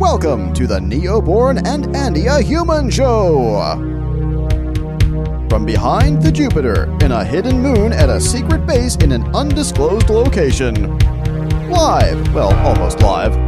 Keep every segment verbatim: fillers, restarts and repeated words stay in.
Welcome to the Neoborn and Andia Human Show! From behind the Jupiter, in a hidden moon at a secret base in an undisclosed location. Live, well, almost live.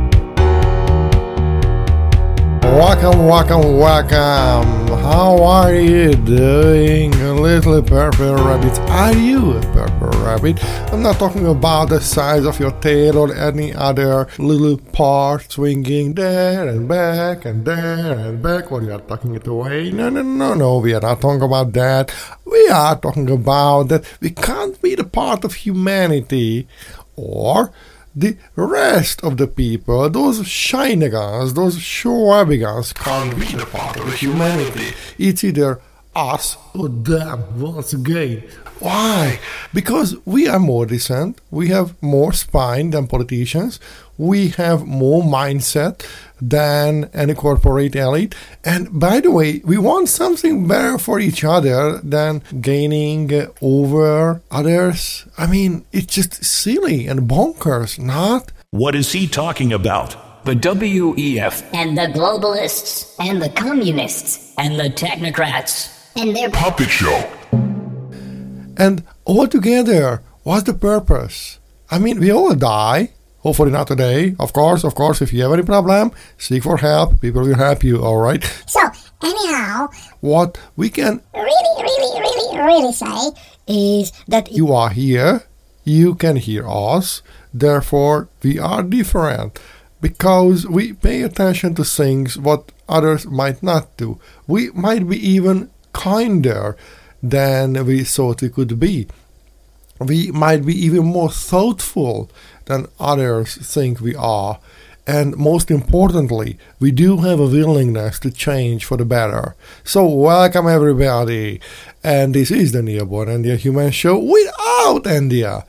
Welcome, welcome, welcome. How are you doing, little purple rabbit? Are you a purple rabbit? I'm not talking about the size of your tail or any other little part swinging there and back and there and back while you are tucking it away. No, no, no, no. We are not talking about that. We are talking about that we can't be the part of humanity or the rest of the people, those shinigans, those schwabigans, can't be the part of humanity. It's either us or them once again. Why? Because we are more decent, we have more spine than politicians, we have more mindset than any corporate elite, and by the way, we want something better for each other than gaining over others. I mean, it's just silly and bonkers, not? What is he talking about? The W E F. And the globalists. And the communists. And the technocrats. And their puppet show. And altogether, what's the purpose? I mean, we all die. Hopefully not today. Of course, of course, if you have any problem, seek for help. People will help you, all right? So, anyhow, what we can really, really, really, really say is that you are here, you can hear us, therefore we are different. Because we pay attention to things what others might not do. We might be even kinder than we thought we could be. We might be even more thoughtful than others think we are. And most importantly, we do have a willingness to change for the better. So welcome everybody. And this is the Neoborn and Andia Human Show without Andia.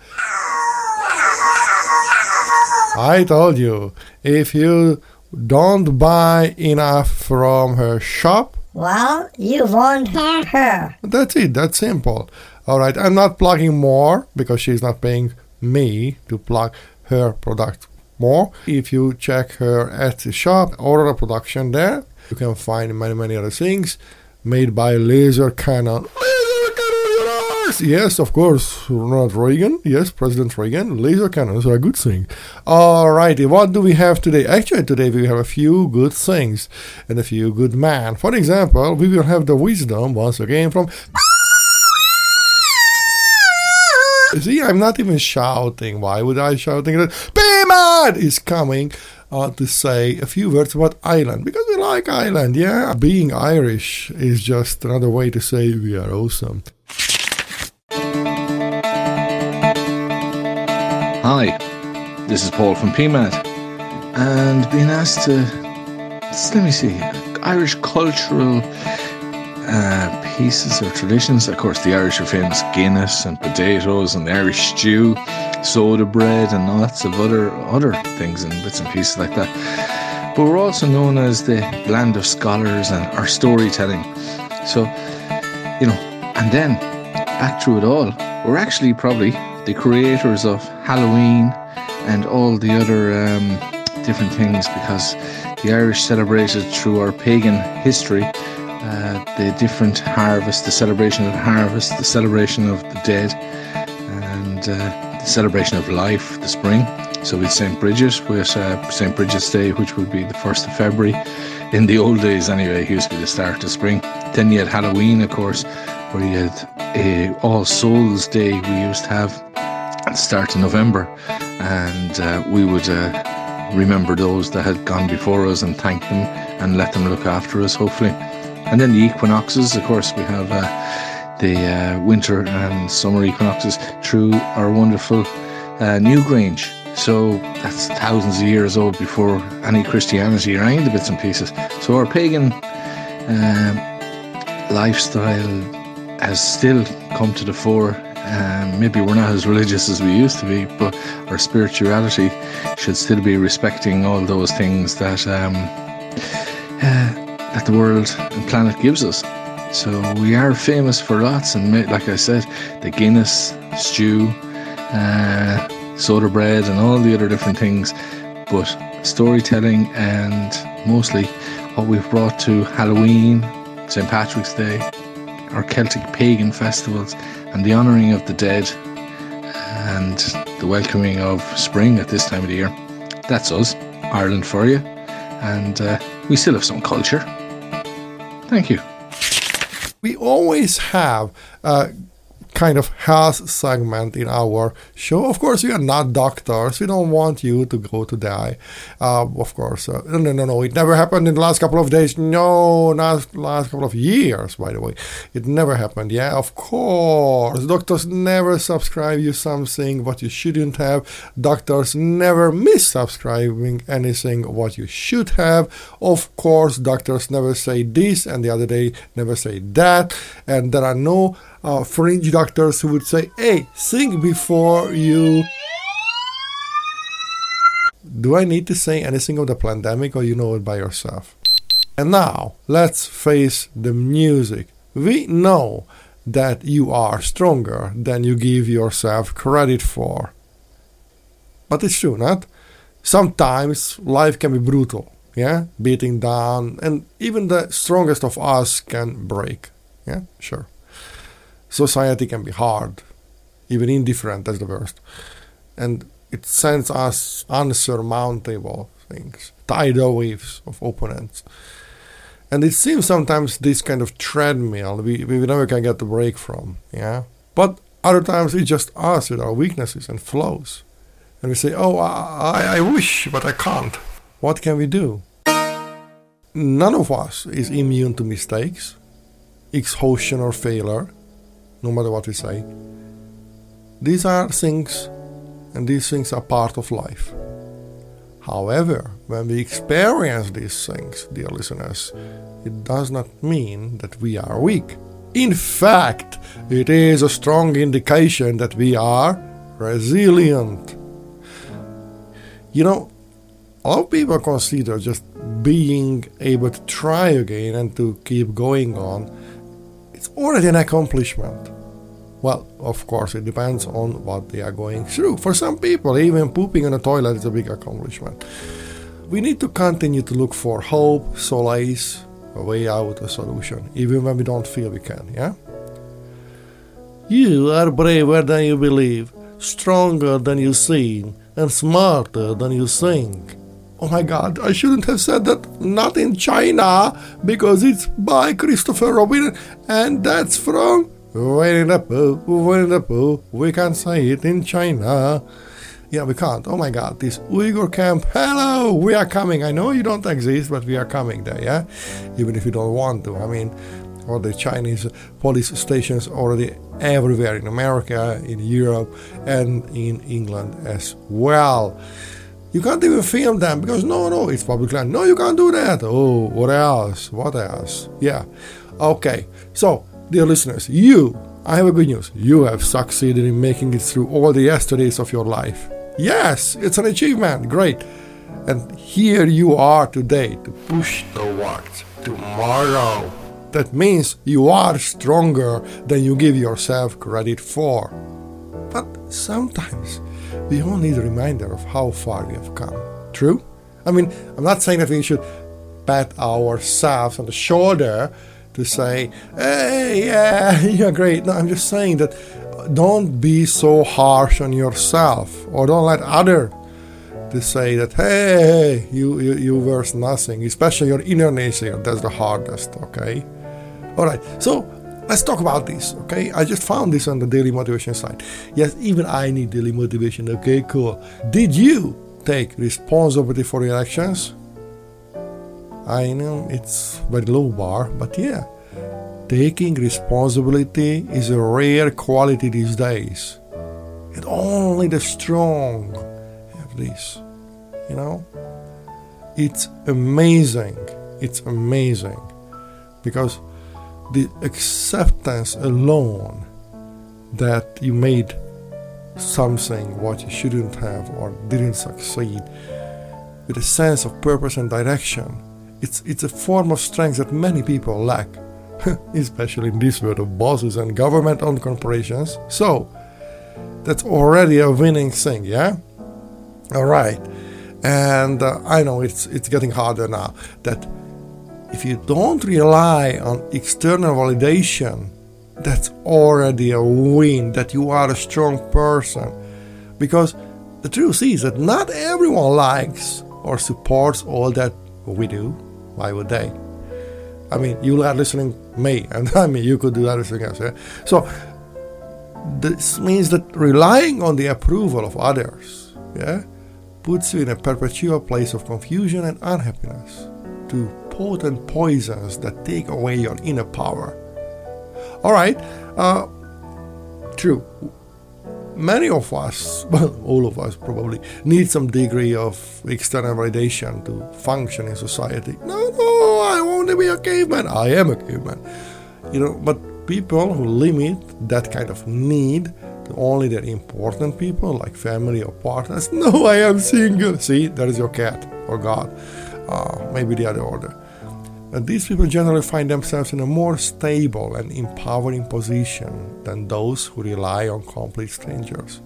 I told you, if you don't buy enough from her shop, well, you won't have her. That's it, that's simple. Alright, I'm not plugging more because she's not paying me to plug her product more. If you check her at the shop, order a production there, you can find many, many other things made by Laser Cannon. Laser cannons! Yes, of course, Ronald Reagan. Yes, President Reagan. Laser cannons are a good thing. Alrighty, what do we have today? Actually, today we have a few good things and a few good men. For example, we will have the wisdom once again from... See, I'm not even shouting. Why would I shouting? Be mad is coming uh, to say a few words about Ireland. Because we like Ireland, yeah. Being Irish is just another way to say we are awesome. Hi, this is Paul from P M A T. And being asked to, let me see, Irish cultural... Uh, pieces or traditions. Of course, the Irish are famous Guinness and potatoes and the Irish stew, soda bread and lots of other other things and bits and pieces like that. But we're also known as the land of scholars and our storytelling. So, you know, and then back through it all, we're actually probably the creators of Halloween and all the other um, different things because the Irish celebrated through our pagan history Uh, the different harvest, the celebration of the harvest, the celebration of the dead, and uh, the celebration of life, the spring. So with Saint Bridget, with uh, Saint Bridget's Day, which would be the first of February. In the old days anyway, it used to be the start of spring. Then you had Halloween, of course, where you had uh, All Souls Day we used to have at the start of November. And uh, we would uh, remember those that had gone before us and thank them and let them look after us, hopefully. And then the equinoxes, of course, we have uh, the uh, winter and summer equinoxes through our wonderful uh, Newgrange. So that's thousands of years old before any Christianity or any of the bits and pieces. So our pagan um, lifestyle has still come to the fore. Um, maybe we're not as religious as we used to be, but our spirituality should still be respecting all those things that... Um, uh, that the world and planet gives us. So we are famous for lots, and like I said, the Guinness, stew, uh, soda bread and all the other different things. but storytelling and mostly what we've brought to Halloween, Saint Patrick's Day, our Celtic pagan festivals, and the honouring of the dead, and the welcoming of spring at this time of the year. That's us, Ireland for you, and uh, we still have some culture. Thank you. We always have a kind of health segment in our show. Of course, we are not doctors. We don't want you to go to die. Uh, of course, uh, no, no, no, no. It never happened in the last couple of days. No, not last couple of years, by the way. It never happened. Yeah, of course. Doctors never subscribe you something what you shouldn't have. Doctors never miss-subscribing anything what you should have. Of course, doctors never say this and the other day never say that. And there are no Uh, fringe doctors who would say, hey, think before you... Do I need to say anything of the pandemic, or you know it by yourself? And now, let's face the music. We know that you are stronger than you give yourself credit for. But it's true, not? Sometimes life can be brutal, yeah? Beating down, and even the strongest of us can break, yeah? Sure. Society can be hard, even indifferent, that's the worst. And it sends us unsurmountable things, tidal waves of opponents. And it seems sometimes this kind of treadmill we, we never can get a break from, yeah? But other times it's just us with our weaknesses and flaws. And we say, oh, I, I wish, but I can't. What can we do? None of us is immune to mistakes, exhaustion or failure. No matter what we say. These are things, and these things are part of life. However, when we experience these things, dear listeners, it does not mean that we are weak. In fact, it is a strong indication that we are resilient. You know, a lot of people consider just being able to try again and to keep going on, it's already an accomplishment. Well, of course, it depends on what they are going through. For some people, even pooping in a toilet is a big accomplishment. We need to continue to look for hope, solace, a way out, a solution, even when we don't feel we can, yeah? You are braver than you believe, stronger than you seem, and smarter than you think. Oh my God, I shouldn't have said that. Not in China, because it's by Christopher Robin, and that's from Winnie the Pooh, Winnie the Pooh. We can't say it in China. Yeah, we can't. Oh my God, this Uyghur camp. Hello, we are coming. I know you don't exist, but we are coming there, yeah? Even if you don't want to. I mean, all the Chinese police stations already everywhere in America, in Europe, and in England as well. You can't even film them because no, no, it's public land. No, you can't do that. Oh, what else? What else? Yeah. Okay. So, dear listeners, you, I have a good news. You have succeeded in making it through all the yesterdays of your life. Yes, it's an achievement. Great. And here you are today to push towards tomorrow. That means you are stronger than you give yourself credit for. But sometimes we all need a reminder of how far we have come. True? I mean, I'm not saying that we should pat ourselves on the shoulder to say, hey, yeah, you're great. No, I'm just saying that don't be so harsh on yourself, or don't let others to say that, hey, you, you, you worth nothing, especially your inner naysayer. That's the hardest, okay? All right, so let's talk about this, okay? I just found this on the Daily Motivation site. Yes, even I need daily motivation. Okay, cool. Did you take responsibility for your actions? I know it's very low bar, but yeah. Taking responsibility is a rare quality these days. And only the strong have this, you know? It's amazing. It's amazing. Because the acceptance alone that you made something what you shouldn't have or didn't succeed with a sense of purpose and direction, it's it's a form of strength that many people lack, especially in this world of bosses and government-owned corporations. So that's already a winning thing, yeah? All right. And uh, I know it's it's getting harder now, that if you don't rely on external validation, that's already a win, that you are a strong person. Because the truth is that not everyone likes or supports all that we do. Why would they? I mean, you are listening to me, and I mean, you could do everything else. Yeah? So this means that relying on the approval of others, yeah, puts you in a perpetual place of confusion and unhappiness, to potent poisons that take away your inner power. All right, uh, true. Many of us, well, all of us probably, need some degree of external validation to function in society. No, no, I want to be a caveman. I am a caveman. You know, but people who limit that kind of need to only their important people, like family or partners. No, I am single. See, there is your cat or God. Uh, maybe the other order. And these people generally find themselves in a more stable and empowering position than those who rely on complete strangers.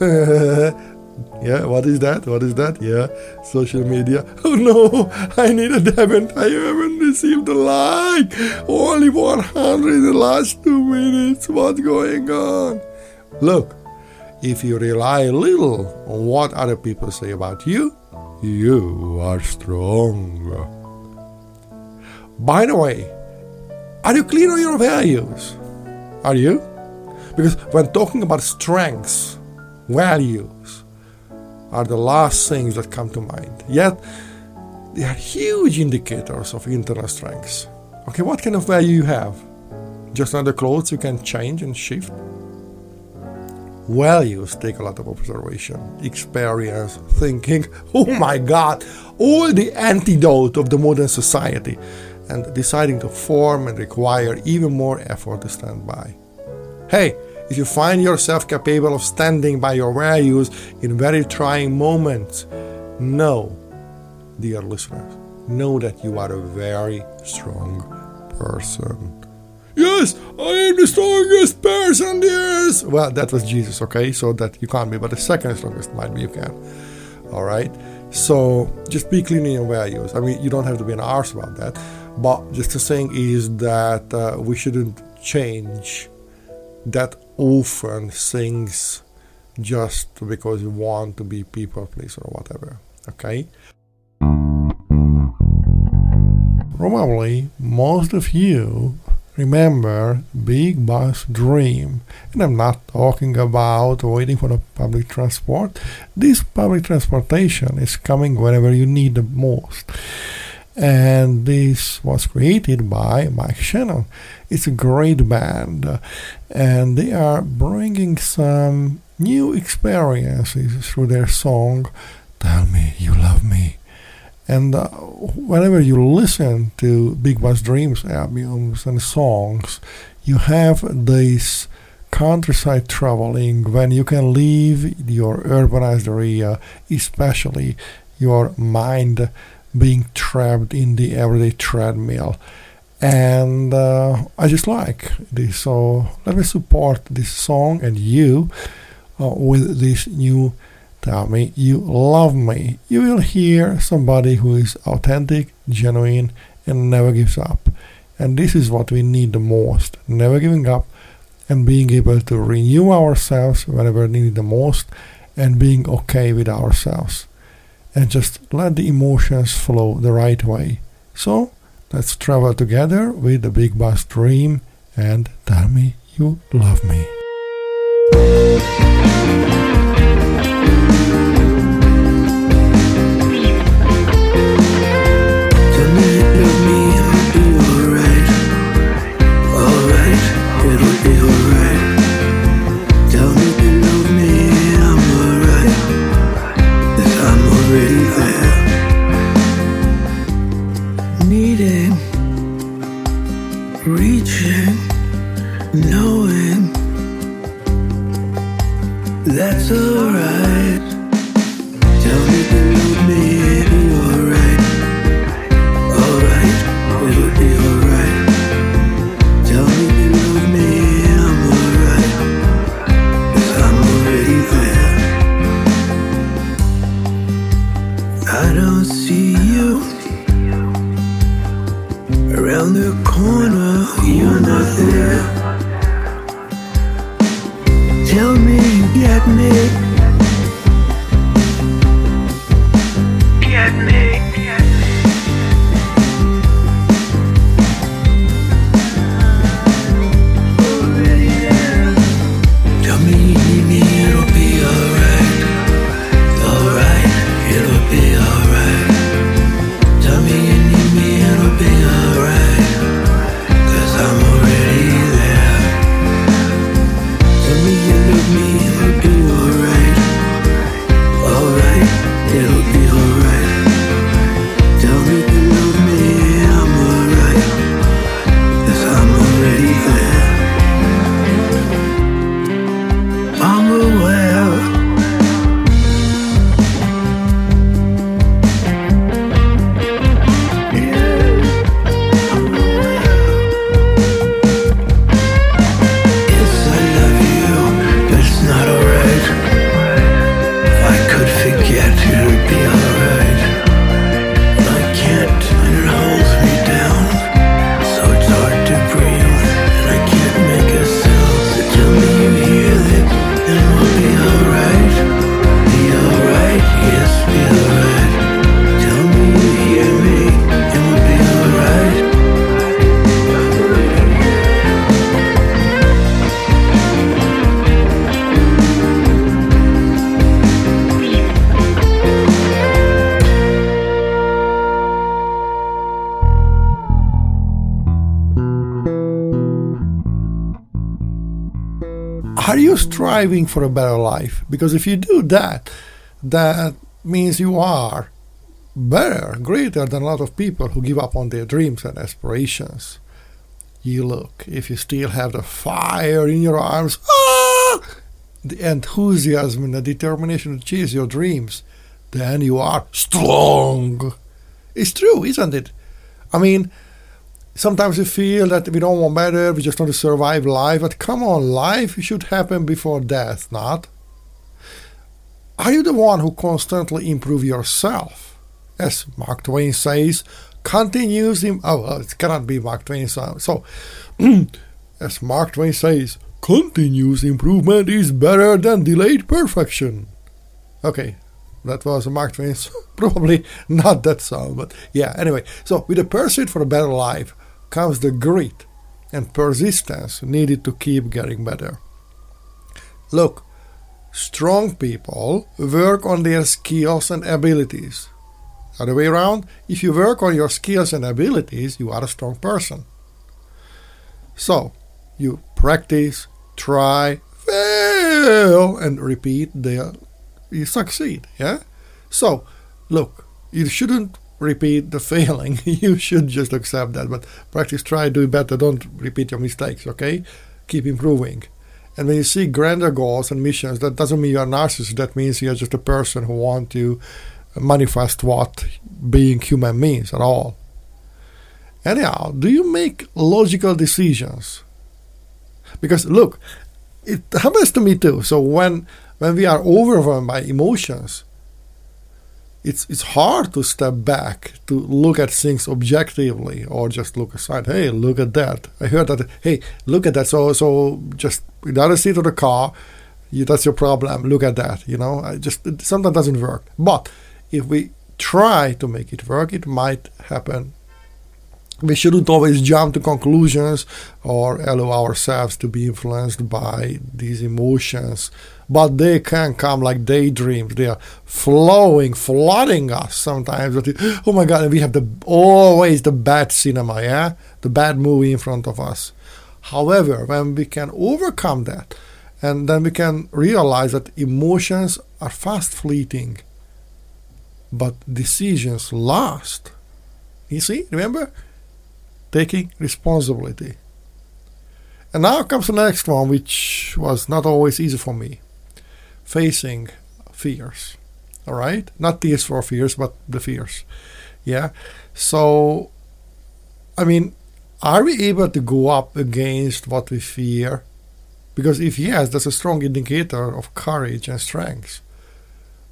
Yeah, what is that? What is that? Yeah, social media. Oh no, I need a debit. I haven't received a like. Only one hundred in the last two minutes. What's going on? Look, if you rely little on what other people say about you, you are strong. By the way, are you clear on your values? Are you? Because when talking about strengths, values are the last things that come to mind. Yet, they are huge indicators of internal strengths. Okay, what kind of value you have? Just another clothes you can change and shift? Values take a lot of observation, experience, thinking. Oh my God, all the antidote of the modern society. And deciding to form and require even more effort to stand by. Hey, if you find yourself capable of standing by your values in very trying moments, know, dear listeners, know that you are a very strong person. Yes, I am the strongest person there is. Well, that was Jesus, okay? So that you can't be, but the second strongest might be you can. All right? So just be clean in your values. I mean, you don't have to be an arse about that. But just the thing is that uh, we shouldn't change that often things just because we want to be people pleaser or whatever. Okay? Probably most of you remember Big Bus Dream. And I'm not talking about waiting for the public transport. This public transportation is coming whenever you need the most. And this was created by Mike Shannon. It's a great band. Uh, and they are bringing some new experiences through their song, Tell Me You Love Me. And uh, whenever you listen to Big Bus Dreams albums and songs, you have this countryside traveling when you can leave your urbanized area, especially your mind being trapped in the everyday treadmill. And uh, I just like this. So let me support this song and you uh, with this new Tell Me You Love Me. You will hear somebody who is authentic, genuine, and never gives up. And this is what we need the most. Never giving up and being able to renew ourselves whenever needed the most and being okay with ourselves. And just let the emotions flow the right way. So, let's travel together with the Big Bus Dream and Tell Me You Love Me. That's alright. Tell me you love me, it'll be alright. Alright, it'll be alright. Tell me you love me, I'm alright. 'Cause I'm already there. I don't see you around the corner, you're not there. Tell me you get me, get me, get me. Already there. Tell me you need me, it'll be alright, alright, it'll be alright. Tell me you need me, it'll be alright, 'cause I'm already there. Tell me you love me, it'll be alright, alright, it'll be alright. Tell me you love me, I'm alright, 'cause I'm already there. I'm aware. Yes, I love you, but it's not alright. If I could forget, it would be alright. But I can't, and it holds me down, so it's hard to breathe, and I can't make a sound. So tell me you hear it, and we'll be alright. Be alright, yes, be alright. Tell me you hear me, and we'll be alright. Are you striving for a better life? Because if you do that, that means you are better, greater than a lot of people who give up on their dreams and aspirations. You look, if you still have the fire in your arms, ah, the enthusiasm and the determination to chase your dreams, then you are strong. It's true, isn't it? I mean, sometimes we feel that we don't want better, we just want to survive life. But come on, life should happen before death, not? Are you the one who constantly improve yourself? As Mark Twain says, continues in... Oh, well, it cannot be Mark Twain. So, so as Mark Twain says, continuous improvement is better than delayed perfection. Okay, that was Mark Twain. Probably not that song, but yeah, anyway. So, with the pursuit for a better life comes the grit and persistence needed to keep getting better. Look, strong people work on their skills and abilities. Other way around, if you work on your skills and abilities, you are a strong person. So, you practice, try, fail, and repeat, there you succeed, yeah? So, look, you shouldn't repeat the failing. You should just accept that. But practice, try, do better. Don't repeat your mistakes, okay? Keep improving. And when you see grander goals and missions, that doesn't mean you're a narcissist. That means you're just a person who wants to manifest what being human means at all. Anyhow, do you make logical decisions? Because, look, it happens to me too. So when, when we are overwhelmed by emotions, It's it's hard to step back, to look at things objectively, or just look aside. Hey, look at that. I heard that. Hey, look at that. So so just in the other seat of the car, you, that's your problem. Look at that. You know, I just it sometimes doesn't work. But if we try to make it work, it might happen. We shouldn't always jump to conclusions or allow ourselves to be influenced by these emotions. But they can come like daydreams. They are flowing, flooding us sometimes. Oh my God, and we have the always the bad cinema, yeah? The bad movie in front of us. However, when we can overcome that, and then we can realize that emotions are fast fleeting, but decisions last. You see, remember? Taking responsibility. And now comes the next one, which was not always easy for me. Facing fears. All right? Not tears for fears, but the fears. Yeah? So, I mean, are we able to go up against what we fear? Because if yes, that's a strong indicator of courage and strength.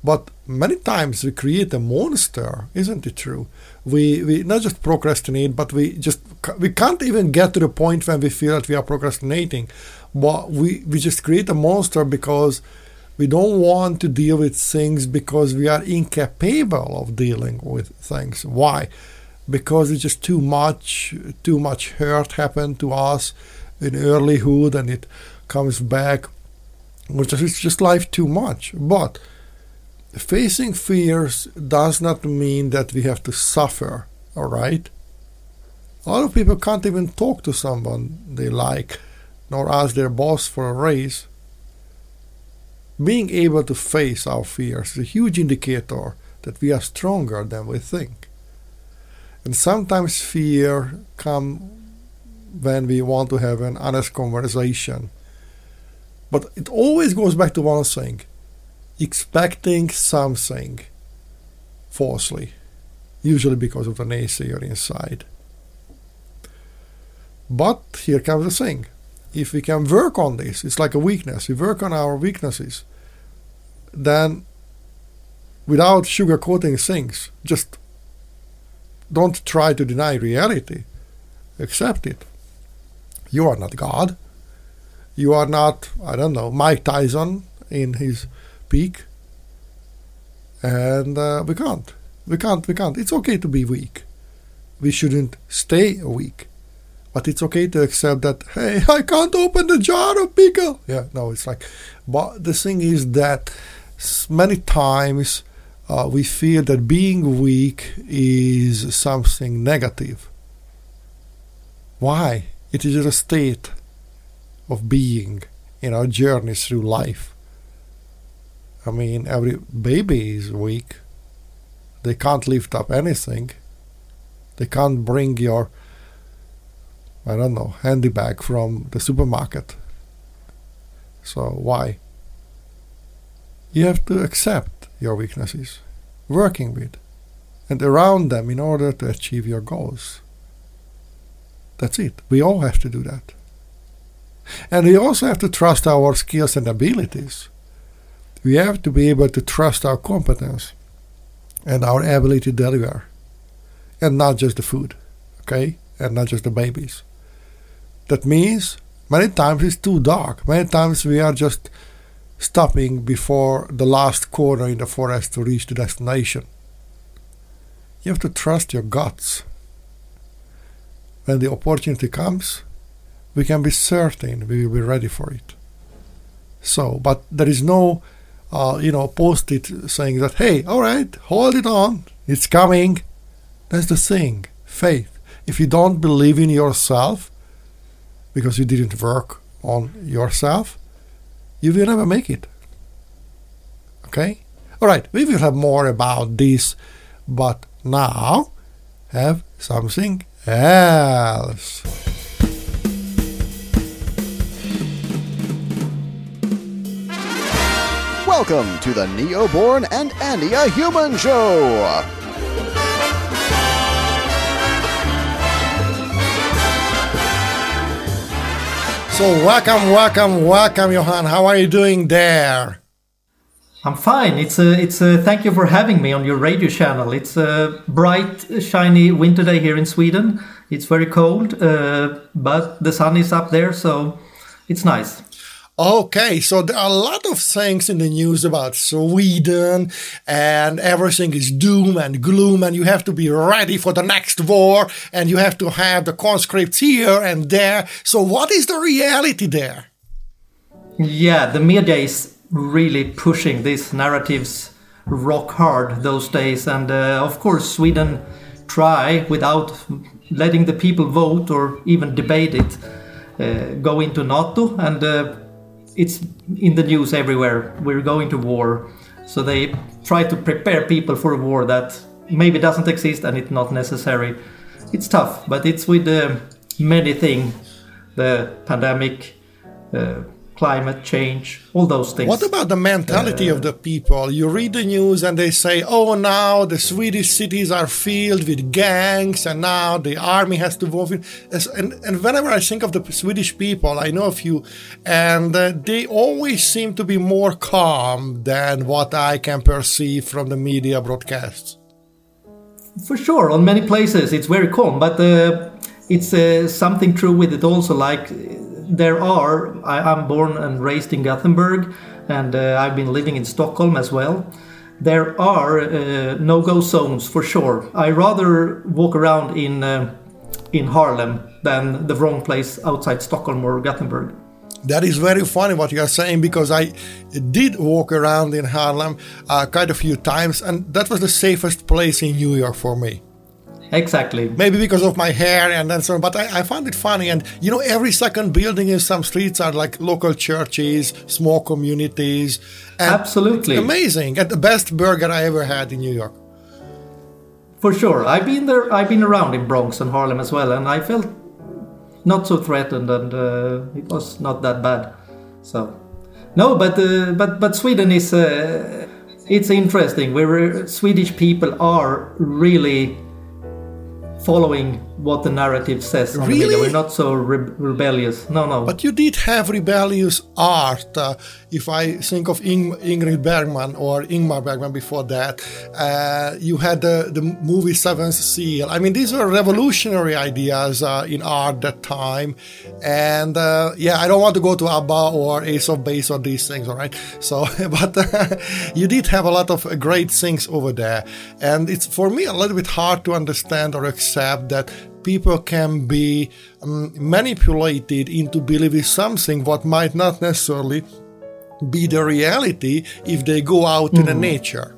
But many times we create a monster, isn't it true? We we not just procrastinate, but we just we can't even get to the point when we feel that we are procrastinating. But we, we just create a monster because we don't want to deal with things because we are incapable of dealing with things. Why? Because it's just too much, too much hurt happened to us in earlyhood, and it comes back. It's just life too much. But facing fears does not mean that we have to suffer, all right? A lot of people can't even talk to someone they like, nor ask their boss for a raise. Being able to face our fears is a huge indicator that we are stronger than we think. And sometimes fear comes when we want to have an honest conversation. But it always goes back to one thing: expecting something falsely, usually because of the naysayer inside. But here comes the thing. If we can work on this, it's like a weakness. We work on our weaknesses. Then, without sugarcoating things, just don't try to deny reality. Accept it. You are not God. You are not, I don't know, Mike Tyson in his peak. And uh, we can't. We can't, we can't. It's okay to be weak. We shouldn't stay weak. But it's okay to accept that, hey, I can't open the jar of pickle. Yeah, no, it's like, but the thing is that many times uh, we feel that being weak is something negative. Why? It is just a state of being in our journey through life. I mean, every baby is weak. They can't lift up anything. They can't bring your, I don't know, handy bag from the supermarket. So why? You have to accept your weaknesses, working with, and around them in order to achieve your goals. That's it. We all have to do that. And we also have to trust our skills and abilities. We have to be able to trust our competence and our ability to deliver. And not just the food, okay? And not just the babies. That means many times it's too dark. Many times we are just stopping before the last corner in the forest to reach the destination. You have to trust your guts. When the opportunity comes, we can be certain we will be ready for it. So, but there is no, uh, you know, post-it saying that, hey, all right, hold it on, it's coming. That's the thing, faith. If you don't believe in yourself, because you didn't work on yourself, you will never make it. Okay? All right, we will have more about this, but now have something else. Welcome to the Neoborn and Andy a Human Show. So welcome, welcome, welcome, Johan. How are you doing there? I'm fine. It's a, it's a, thank you for having me on your radio channel. It's a bright, shiny winter day here in Sweden. It's very cold, uh, but the sun is up there, so it's nice. Okay, so there are a lot of things in the news about Sweden, and everything is doom and gloom, and you have to be ready for the next war, and you have to have the conscripts here and there. So what is the reality there? Yeah, the media is really pushing these narratives rock hard those days, and uh, of course Sweden try, without letting the people vote or even debate it, uh, go into NATO, and uh, it's in the news everywhere. We're going to war. So they try to prepare people for a war that maybe doesn't exist and it's not necessary. It's tough, but it's with uh, many things. The pandemic, uh, climate change, all those things. What about the mentality uh, of the people? You read the news and they say, oh, now the Swedish cities are filled with gangs and now the army has to move in. And, and whenever I think of the Swedish people, I know a few, and uh, they always seem to be more calm than what I can perceive from the media broadcasts. For sure, on many places it's very calm, but uh, it's uh, something true with it also, like there are, I, I'm born and raised in Gothenburg, and uh, I've been living in Stockholm as well. There are uh, no-go zones for sure. I rather walk around in uh, in Haarlem than the wrong place outside Stockholm or Gothenburg. That is very funny what you are saying, because I did walk around in Haarlem uh, quite a few times, and that was the safest place in New York for me. Exactly. Maybe because of my hair and then so on, but I, I found it funny. And you know, every second building in some streets are like local churches, small communities. And absolutely. Amazing. And the best burger I ever had in New York. For sure. I've been there, I've been around in Bronx and Harlem as well, and I felt not so threatened, and uh, it was not that bad. So, no, but uh, but but Sweden is uh, it's interesting. We're Swedish people are really following what the narrative says on really? the media. We're not so re- rebellious. No, no. But you did have rebellious art. Uh, if I think of Ing- Ingrid Bergman or Ingmar Bergman before that, uh, you had the, the movie Seventh Seal. I mean, these were revolutionary ideas uh, in art that time. And uh, yeah, I don't want to go to ABBA or Ace of Base or these things, all right? So, but uh, you did have a lot of great things over there. And it's for me a little bit hard to understand or accept that people can be um, manipulated into believing something what might not necessarily be the reality if they go out mm. in the nature.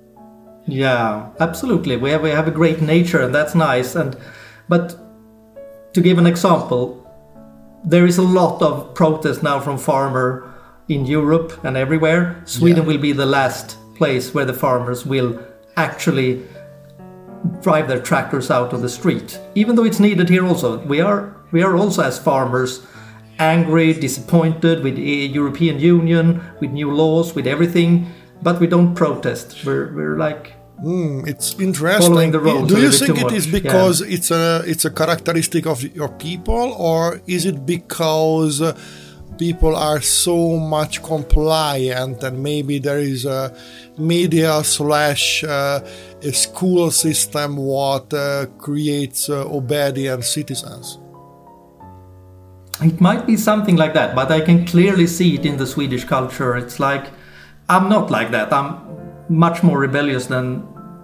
Yeah, absolutely. We have we have a great nature, and that's nice. And but to give an example, there is a lot of protest now from farmers in Europe and everywhere. Sweden yeah. will be the last place where the farmers will actually drive their tractors out of the street, even though it's needed here also. We are we are also as farmers angry, disappointed with the European Union, with new laws, with everything, but we don't protest. We're we're like mm, it's interesting. Following the rules. Do you think it much. is because yeah. it's a it's a characteristic of your people, or is it because uh, people are so much compliant and maybe there is a media slash uh, a school system what uh, creates uh, obedient citizens? It might be something like that, but I can clearly see it in the Swedish culture. It's like, I'm not like that. I'm much more rebellious than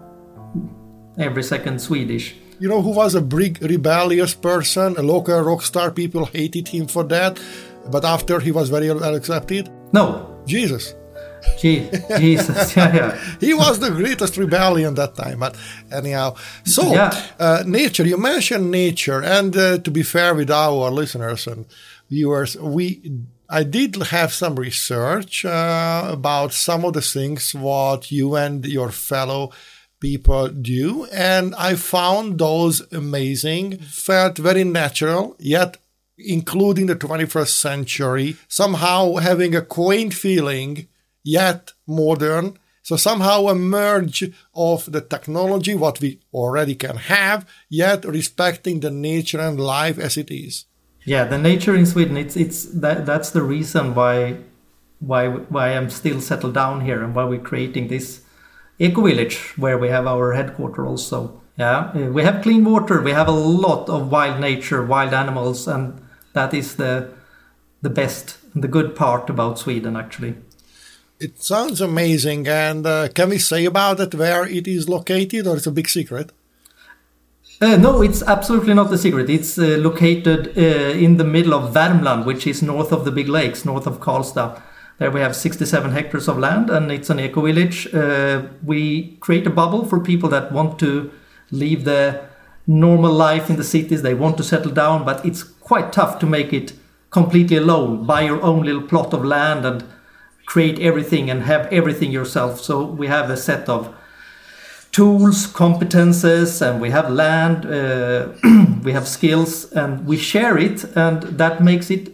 every second Swedish. You know who was a big rebellious person? A local rock star. People hated him for that. But after he was very well accepted? No. Jesus. Gee, Jesus, yeah, yeah. He was the greatest rebellion that time. But anyhow, so yeah. uh, nature. You mentioned nature, and uh, to be fair with our listeners and viewers, we I did have some research uh, about some of the things what you and your fellow people do, and I found those amazing. Felt very natural, yet including the twenty-first century, somehow having a quaint feeling, yet modern. So somehow a merge of the technology, what we already can have, yet respecting the nature and life as it is. Yeah, the nature in Sweden, it's it's that that's the reason why why why I'm still settled down here and why we're creating this eco-village where we have our headquarters also. Yeah, we have clean water, we have a lot of wild nature, wild animals, and that is the the best, the good part about Sweden, actually. It sounds amazing. And uh, can we say about it where it is located, or it's a big secret? Uh, no, it's absolutely not a secret. It's uh, located uh, in the middle of Värmland, which is north of the big lakes, north of Karlstad. There we have sixty-seven hectares of land, and it's an eco-village. Uh, we create a bubble for people that want to leave the normal life in the cities. They want to settle down, but it's quite tough to make it completely alone. Buy your own little plot of land and create everything and have everything yourself. So we have a set of tools, competences, and we have land, uh, we have skills, and we share it, and that makes it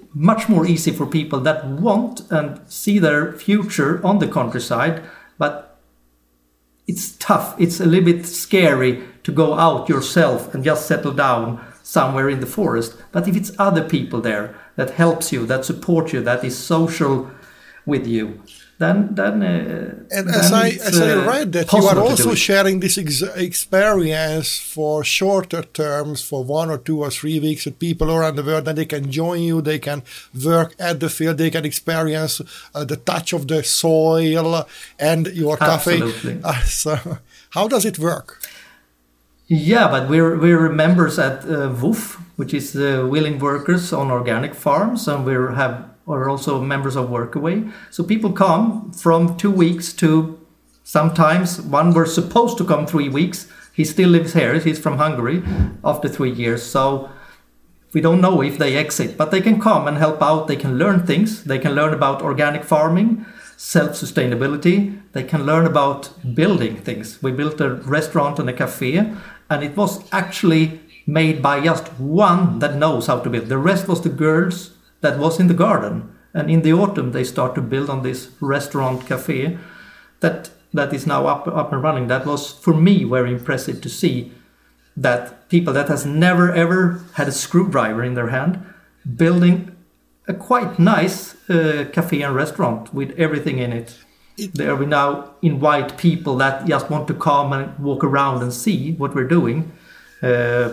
much more easy for people that want and see their future on the countryside, but it's tough. It's a little bit scary to go out yourself and just settle down somewhere in the forest. But if it's other people there that helps you, that support you, that is social with you, then then uh, and then as I it's, as I uh, read that you are possible to do also it. sharing this ex- experience for shorter terms, for one or two or three weeks with people around the world, and they can join you, they can work at the field, they can experience uh, the touch of the soil and your cafe. Absolutely. Uh, so how does it work? Yeah, but we're we're members at uh, W O F, which is uh, Willing Workers on Organic Farms, and we have are also members of Workaway. So people come from two weeks to sometimes one were supposed to come three weeks. He still lives here. He's from Hungary after three years. So we don't know if they exit, but they can come and help out. They can learn things. They can learn about organic farming, self-sustainability. They can learn about building things. We built a restaurant and a cafe, and it was actually made by just one that knows how to build. The rest was the girls that was in the garden. And in the autumn, they start to build on this restaurant cafe that that is now up, up and running. That was, for me, very impressive to see that people that has never, ever had a screwdriver in their hand, building a quite nice uh, cafe and restaurant with everything in it. There we now invite people that just want to come and walk around and see what we're doing. Uh,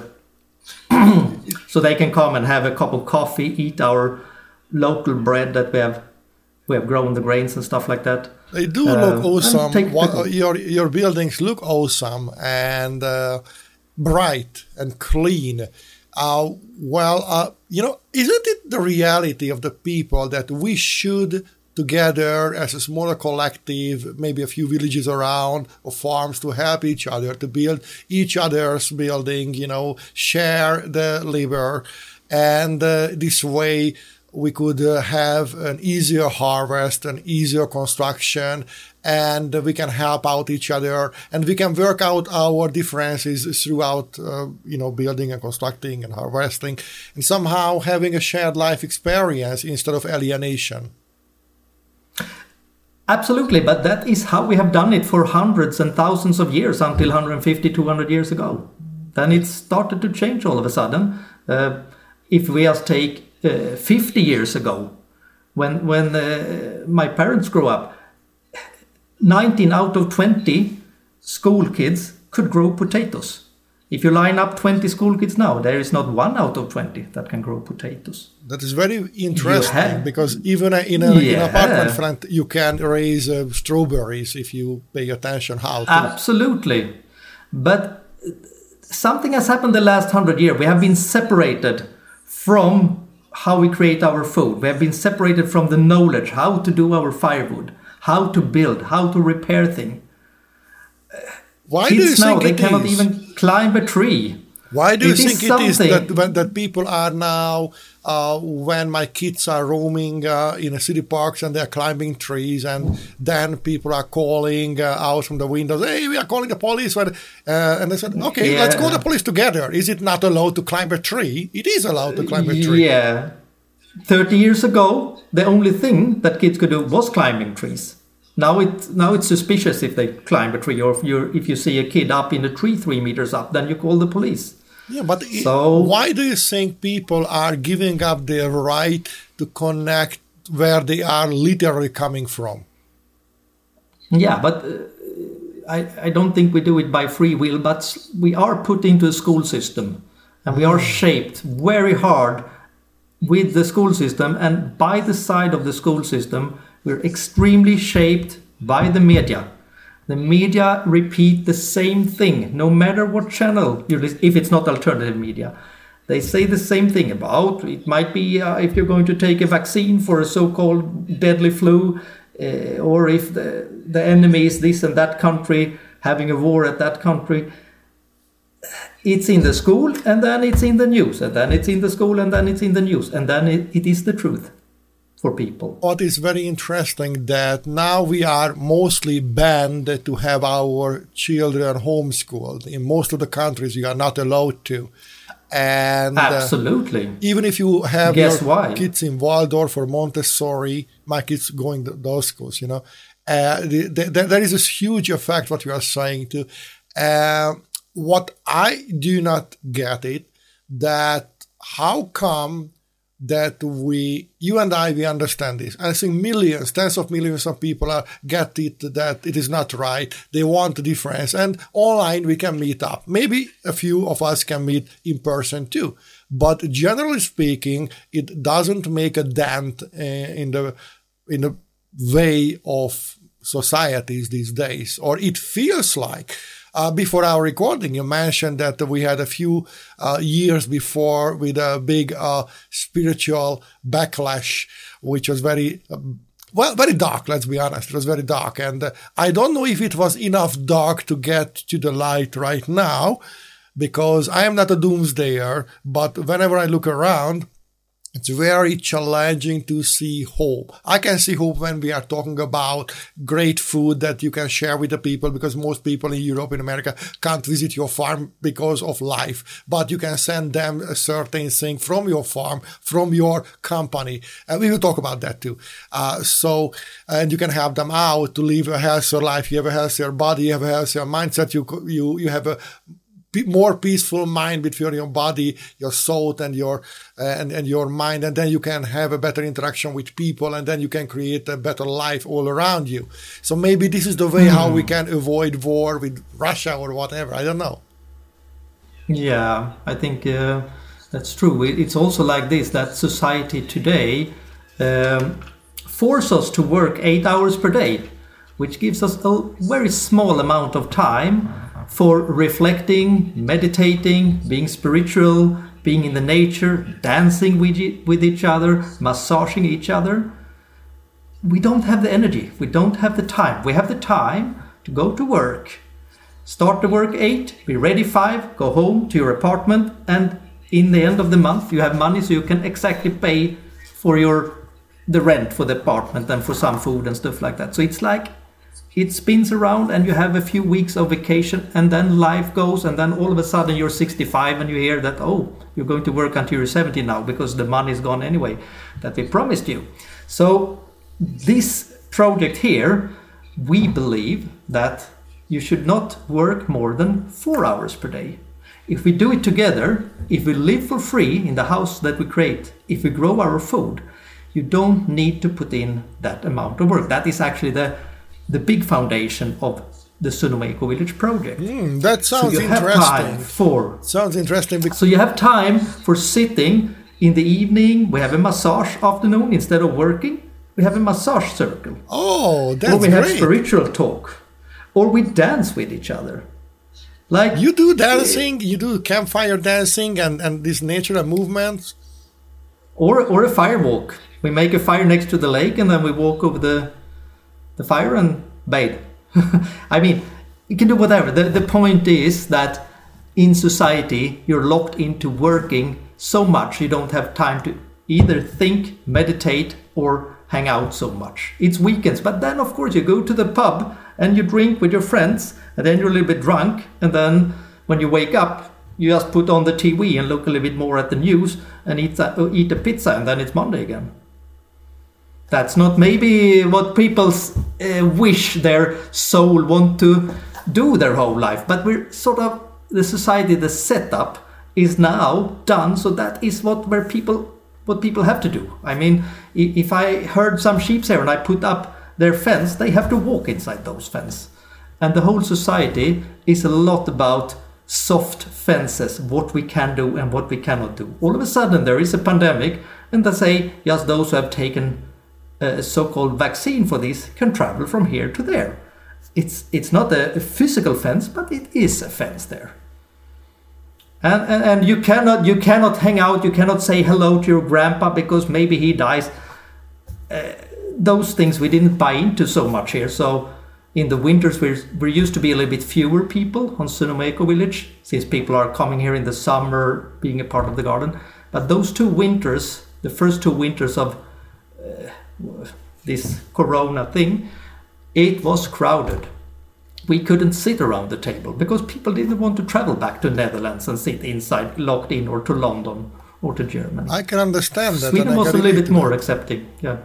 so they can come and have a cup of coffee, eat our local bread that we have we have grown the grains and stuff like that. They do uh, look awesome. take- What, your your buildings look awesome and uh, bright and clean. Uh, well, uh, you know, isn't it the reality of the people that we should together as a smaller collective, maybe a few villages around or farms, to help each other, to build each other's building, you know, share the labor. And uh, this way we could uh, have an easier harvest, an easier construction, and we can help out each other, and we can work out our differences throughout, uh, you know, building and constructing and harvesting, and somehow having a shared life experience instead of alienation. Absolutely, but that is how we have done it for hundreds and thousands of years until one hundred fifty, two hundred years ago. Then it started to change all of a sudden. Uh, if we just take uh, fifty years ago, when when uh, my parents grew up, nineteen out of twenty school kids could grow potatoes. If you line up twenty school kids now, there is not one out of twenty that can grow potatoes. That is very interesting have- because even in, a, in Yeah. an apartment front, you can raise uh, strawberries if you pay attention how to. Absolutely. But something has happened the last hundred years. We have been separated from how we create our food. We have been separated from the knowledge, how to do our firewood, how to build, how to repair things. Why do you Kids now, think they it cannot is? even climb a tree. Why do you It is think it is that, something- when- that people are now, uh, when my kids are roaming uh, in a city parks and they're climbing trees, and then people are calling uh, out from the windows, hey, we are calling the police. Uh, and they said, okay, let's call Yeah. the police together. Is it not allowed to climb a tree? It is allowed to climb a tree. Yeah. thirty years ago, the only thing that kids could do was climbing trees. Now it now it's suspicious if they climb a tree, or if you if you see a kid up in a tree three meters up, then you call the police. Yeah, but i- So- why do you think people are giving up their right to connect where they are literally coming from? Yeah, but uh, I I don't think we do it by free will, but s- we are put into a school system, and we are shaped very hard with the school system, and by the side of the school system, we're extremely shaped by the media. The media repeat the same thing, no matter what channel you listen, if it's not alternative media. They say the same thing about, it might be uh, if you're going to take a vaccine for a so-called deadly flu, uh, or if the, the enemy is this and that country, having a war at that country. It's in the school, and then it's in the news, and then it's in the school, and then it's in the news, and then it, it is the truth for people. What is very interesting that now we are mostly banned to have our children homeschooled. In most of the countries, you are not allowed to. And uh, Absolutely. even if you have Guess your why? kids in Waldorf or Montessori, my kids going to those schools, you know, uh, the, the, the, there is this huge effect what you are saying to. Uh, what I do not get it, that how come that we, you and I, we understand this. I think millions, tens of millions of people are get it that it is not right. They want the difference. And online we can meet up. Maybe a few of us can meet in person too. But generally speaking, it doesn't make a dent uh, in the in the way of societies these days, or it feels like. Uh, before our recording, you mentioned that we had a few uh, years before with a big uh, spiritual backlash, which was very, uh, well, very dark, let's be honest. It was very dark. And uh, I don't know if it was enough dark to get to the light right now, because I am not a doomsdayer, but whenever I look around, it's very challenging to see hope. I can see hope when we are talking about great food that you can share with the people, because most people in Europe and America can't visit your farm because of life. But you can send them a certain thing from your farm, from your company. And we will talk about that too. Uh, so, and you can help them out to live a healthier life. You have a healthier body, you have a healthier mindset. You, you, you have a more peaceful mind between your body, your soul, and your uh, and, and your mind, and then you can have a better interaction with people, and then you can create a better life all around you. So maybe this is the way mm. how we can avoid war with Russia or whatever. I don't know. Yeah, I think uh, that's true. It's also like this, that society today um, forces us to work eight hours per day, which gives us a very small amount of time for reflecting, meditating, being spiritual, being in the nature, dancing with, with each other, massaging each other. We don't have the energy. We don't have the time. We have the time to go to work. Start the work eight, be ready five, go home to your apartment, and in the end of the month you have money so you can exactly pay for your the rent for the apartment and for some food and stuff like that. So it's like it spins around, and you have a few weeks of vacation, and then life goes, and then all of a sudden you're sixty-five and you hear that, oh, you're going to work until you're seventy now because the money's gone anyway that they promised you. So this project here, we believe that you should not work more than four hours per day. If we do it together, if we live for free in the house that we create, if we grow our food, you don't need to put in that amount of work. That is actually the the big foundation of the Sunnoma Eco Village project. Mm, that sounds so you interesting. Have time for, sounds interesting. Because so you have time for sitting in the evening. We have a massage afternoon instead of working. We have a massage circle. Oh, that's great. Or we great. have spiritual talk. Or we dance with each other. Like you do dancing, you do campfire dancing and, and these natural movements. Or or a fire walk. We make a fire next to the lake and then we walk over the the fire and bathe. I mean, you can do whatever. The, the point is that in society, you're locked into working so much you don't have time to either think, meditate, or hang out so much. It's weekends, but then of course you go to the pub and you drink with your friends, and then you're a little bit drunk, and then when you wake up, you just put on the T V and look a little bit more at the news and eat a, eat a pizza, and then it's Monday again. That's not maybe what people uh, wish their soul want to do their whole life, but we're sort of, the society, the setup is now done, so that is what where people what people have to do. I mean, if I herd some sheep here and I put up their fence, they have to walk inside those fences. And the whole society is a lot about soft fences, what we can do and what we cannot do. All of a sudden there is a pandemic, and they say just those who have taken a so-called vaccine for this can travel from here to there. It's it's not a, a physical fence, but it is a fence there. And, and and you cannot you cannot hang out, you cannot say hello to your grandpa because maybe he dies. Uh, those things we didn't buy into so much here. So in the winters we're, we're used to be a little bit fewer people on Sunnoma Eco Village, since people are coming here in the summer, being a part of the garden. But those two winters, the first two winters of uh, this corona thing, it was crowded. we couldn't sit around the table because people didn't want to travel back to Netherlands and sit inside, locked in, or to London or to Germany. I can understand that. Sweden was a little bit more accepting, yeah.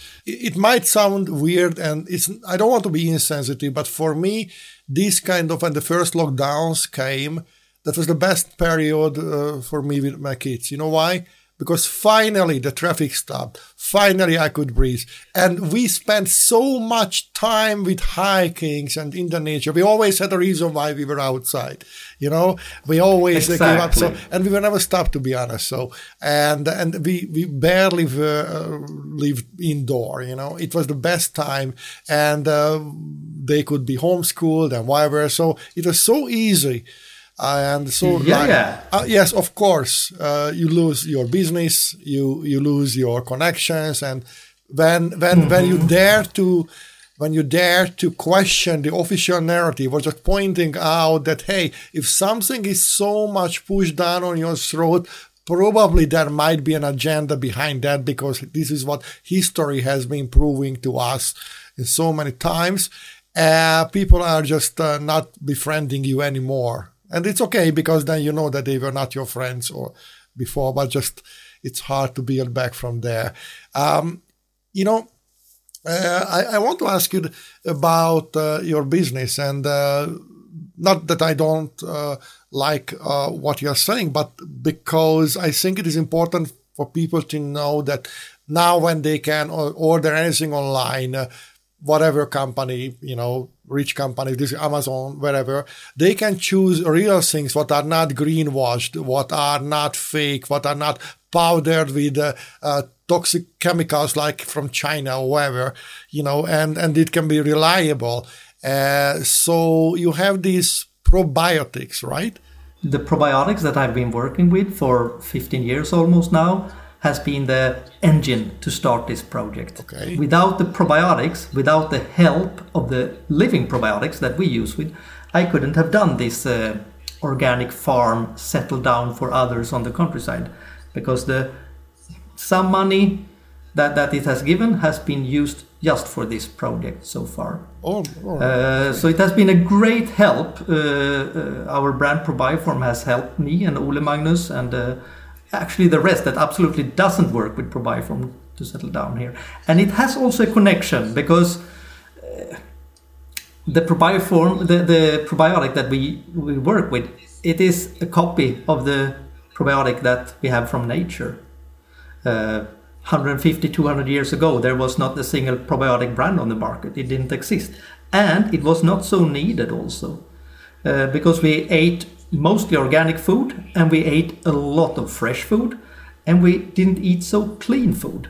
It might sound weird, and it's. I don't want to be insensitive, but for me, this kind of, when the first lockdowns came, that was the best period uh, for me with my kids. You know why? Because finally the traffic stopped. Finally I could breathe. And we spent so much time with hikings and in the nature. We always had a reason why we were outside. You know, we always exactly. gave up. So, and we were never stopped, to be honest. So, and and we, we barely were, uh, lived indoor, you know. It was the best time. And uh, they could be homeschooled and whatever. So it was so easy. Uh, and so, yeah, like, yeah. Uh, yes, of course, uh, you lose your business, you you lose your connections, and when when mm-hmm. when you dare to when you dare to question the official narrative, or just pointing out that, hey, if something is so much pushed down on your throat, probably there might be an agenda behind that, because this is what history has been proving to us in so many times. Uh, people are just uh, not befriending you anymore. And it's okay, because then you know that they were not your friends or before, but just it's hard to build back from there. Um, you know, uh, I, I want to ask you about uh, your business, and uh, not that I don't uh, like uh, what you're saying, but because I think it is important for people to know that now when they can order anything online, uh, whatever company, you know, rich company, this Amazon, wherever, they can choose real things, what are not greenwashed, what are not fake, what are not powdered with uh, uh, toxic chemicals like from China or wherever, you know, and, and it can be reliable. Uh, so you have these probiotics, right? The probiotics that I've been working with for fifteen years almost now has been the engine to start this project. Okay. Without the probiotics, without the help of the living probiotics that we use with, I couldn't have done this uh, organic farm, settle down for others on the countryside, because the some money that, that it has given has been used just for this project so far. Oh, oh. Uh, so it has been a great help. Uh, uh, our brand Probioform has helped me and Ole Magnus and uh, actually the rest that absolutely doesn't work with Probioform to settle down here. And it has also a connection, because uh, the Probioform, the, the probiotic that we, we work with, it is a copy of the probiotic that we have from nature. Uh, one hundred fifty, two hundred years ago, there was not a single probiotic brand on the market. It didn't exist. And it was not so needed also, uh, because we ate mostly organic food, and we ate a lot of fresh food, and we didn't eat so clean food,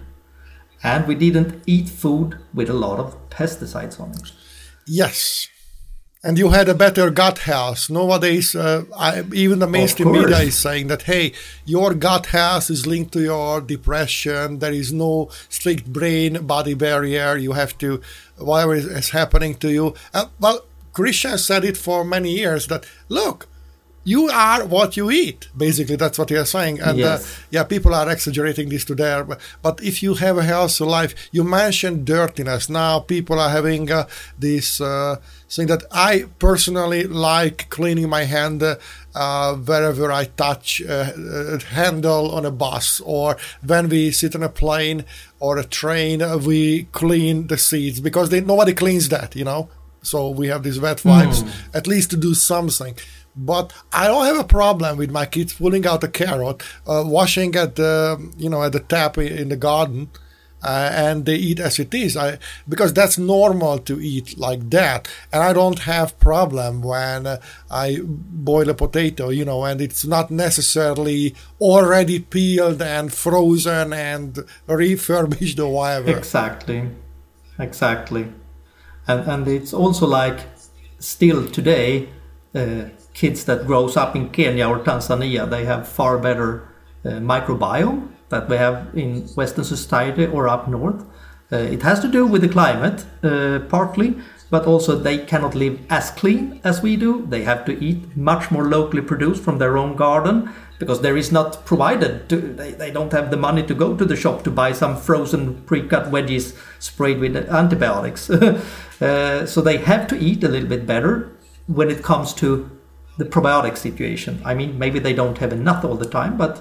and we didn't eat food with a lot of pesticides on it. Yes, and you had a better gut health. Nowadays, uh, I, even the mainstream media is saying that, hey, your gut health is linked to your depression. There is no strict brain-body barrier. You have to, whatever is happening to you. Uh, well, Christians said it for many years that, look, you are what you eat. Basically, that's what you're saying. And yes. uh, yeah, people are exaggerating this to there. But, but if you have a healthy life, you mentioned dirtiness. Now people are having uh, this uh, thing that I personally like cleaning my hand uh, wherever I touch a, a handle on a bus, or when we sit on a plane or a train, uh, we clean the seats, because they, nobody cleans that, you know. So we have these wet wipes, mm. at least to do something. But I don't have a problem with my kids pulling out a carrot, uh, washing at the, you know, at the tap in the garden, uh, and they eat as it is. I, because that's normal to eat like that. And I don't have problem when uh, I boil a potato, you know, and it's not necessarily already peeled and frozen and refurbished or whatever. Exactly, exactly. And, and it's also like, still today, uh, kids that grows up in Kenya or Tanzania, they have far better uh, microbiome that we have in Western society or up north. Uh, it has to do with the climate, uh, partly, but also they cannot live as clean as we do. They have to eat much more locally produced from their own garden, because there is not provided to, they, they don't have the money to go to the shop to buy some frozen pre-cut veggies sprayed with antibiotics. Uh, so they have to eat a little bit better when it comes to the probiotic situation. I mean, maybe they don't have enough all the time, but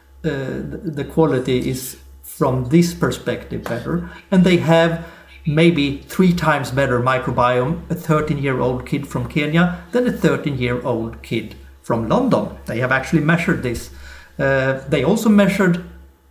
uh, the, the quality is from this perspective better. And they have maybe three times better microbiome, a thirteen-year-old kid from Kenya than a thirteen-year-old kid from London. They have actually measured this. Uh, they also measured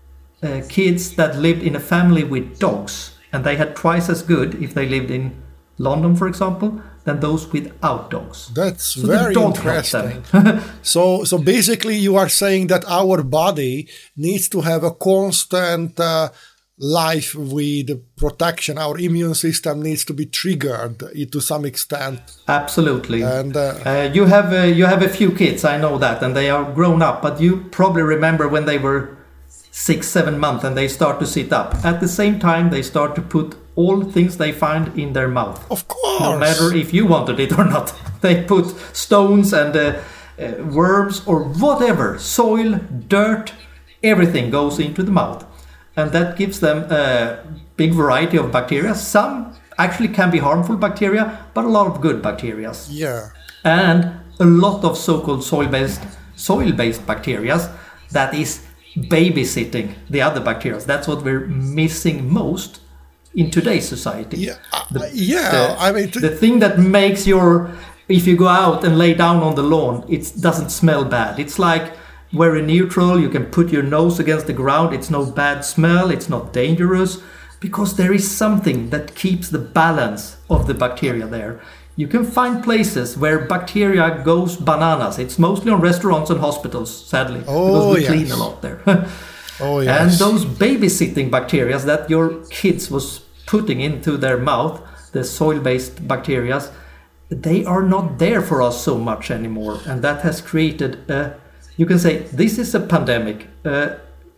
uh, kids that lived in a family with dogs, and they had twice as good if they lived in London, for example, than those without dogs. That's so very interesting. so, so basically, you are saying that our body needs to have a constant uh, life with protection. Our immune system needs to be triggered to some extent. Absolutely. And uh, uh, you have uh, you have a few kids, I know that, and they are grown up. But you probably remember when they were six, seven months, and they start to sit up. At the same time, they start to put all things they find in their mouth. Of course. No matter if you wanted it or not. They put stones and uh, uh, worms or whatever, soil, dirt, everything goes into the mouth. And that gives them a big variety of bacteria. Some actually can be harmful bacteria, but a lot of good bacteria. Yeah. And a lot of so-called soil-based, soil-based bacteria that is babysitting the other bacteria. That's what we're missing most in today's society. Yeah, the, uh, yeah. The, I mean, t- the thing that makes your, if you go out and lay down on the lawn, it doesn't smell bad. It's like very neutral. You can put your nose against the ground. It's no bad smell. It's not dangerous because there is something that keeps the balance of the bacteria there. You can find places where bacteria goes bananas. It's mostly on restaurants and hospitals, sadly, oh, because we yes. clean a lot there. Oh, yes. And those babysitting bacteria that your kids was putting into their mouth, the soil-based bacteria, they are not there for us so much anymore. And that has created, a, you can say, this is a pandemic, a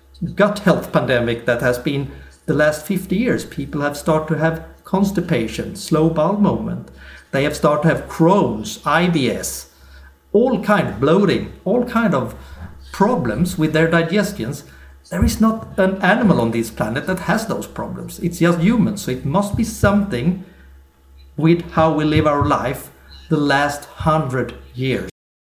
gut health pandemic that has been the last fifty years. People have started to have constipation, slow bowel movement. They have started to have Crohn's, I B S, all kind of bloating, all kind of problems with their digestions. There is not an animal on this planet that has those problems. It's just humans. So it must be something with how we live our life the last hundred years.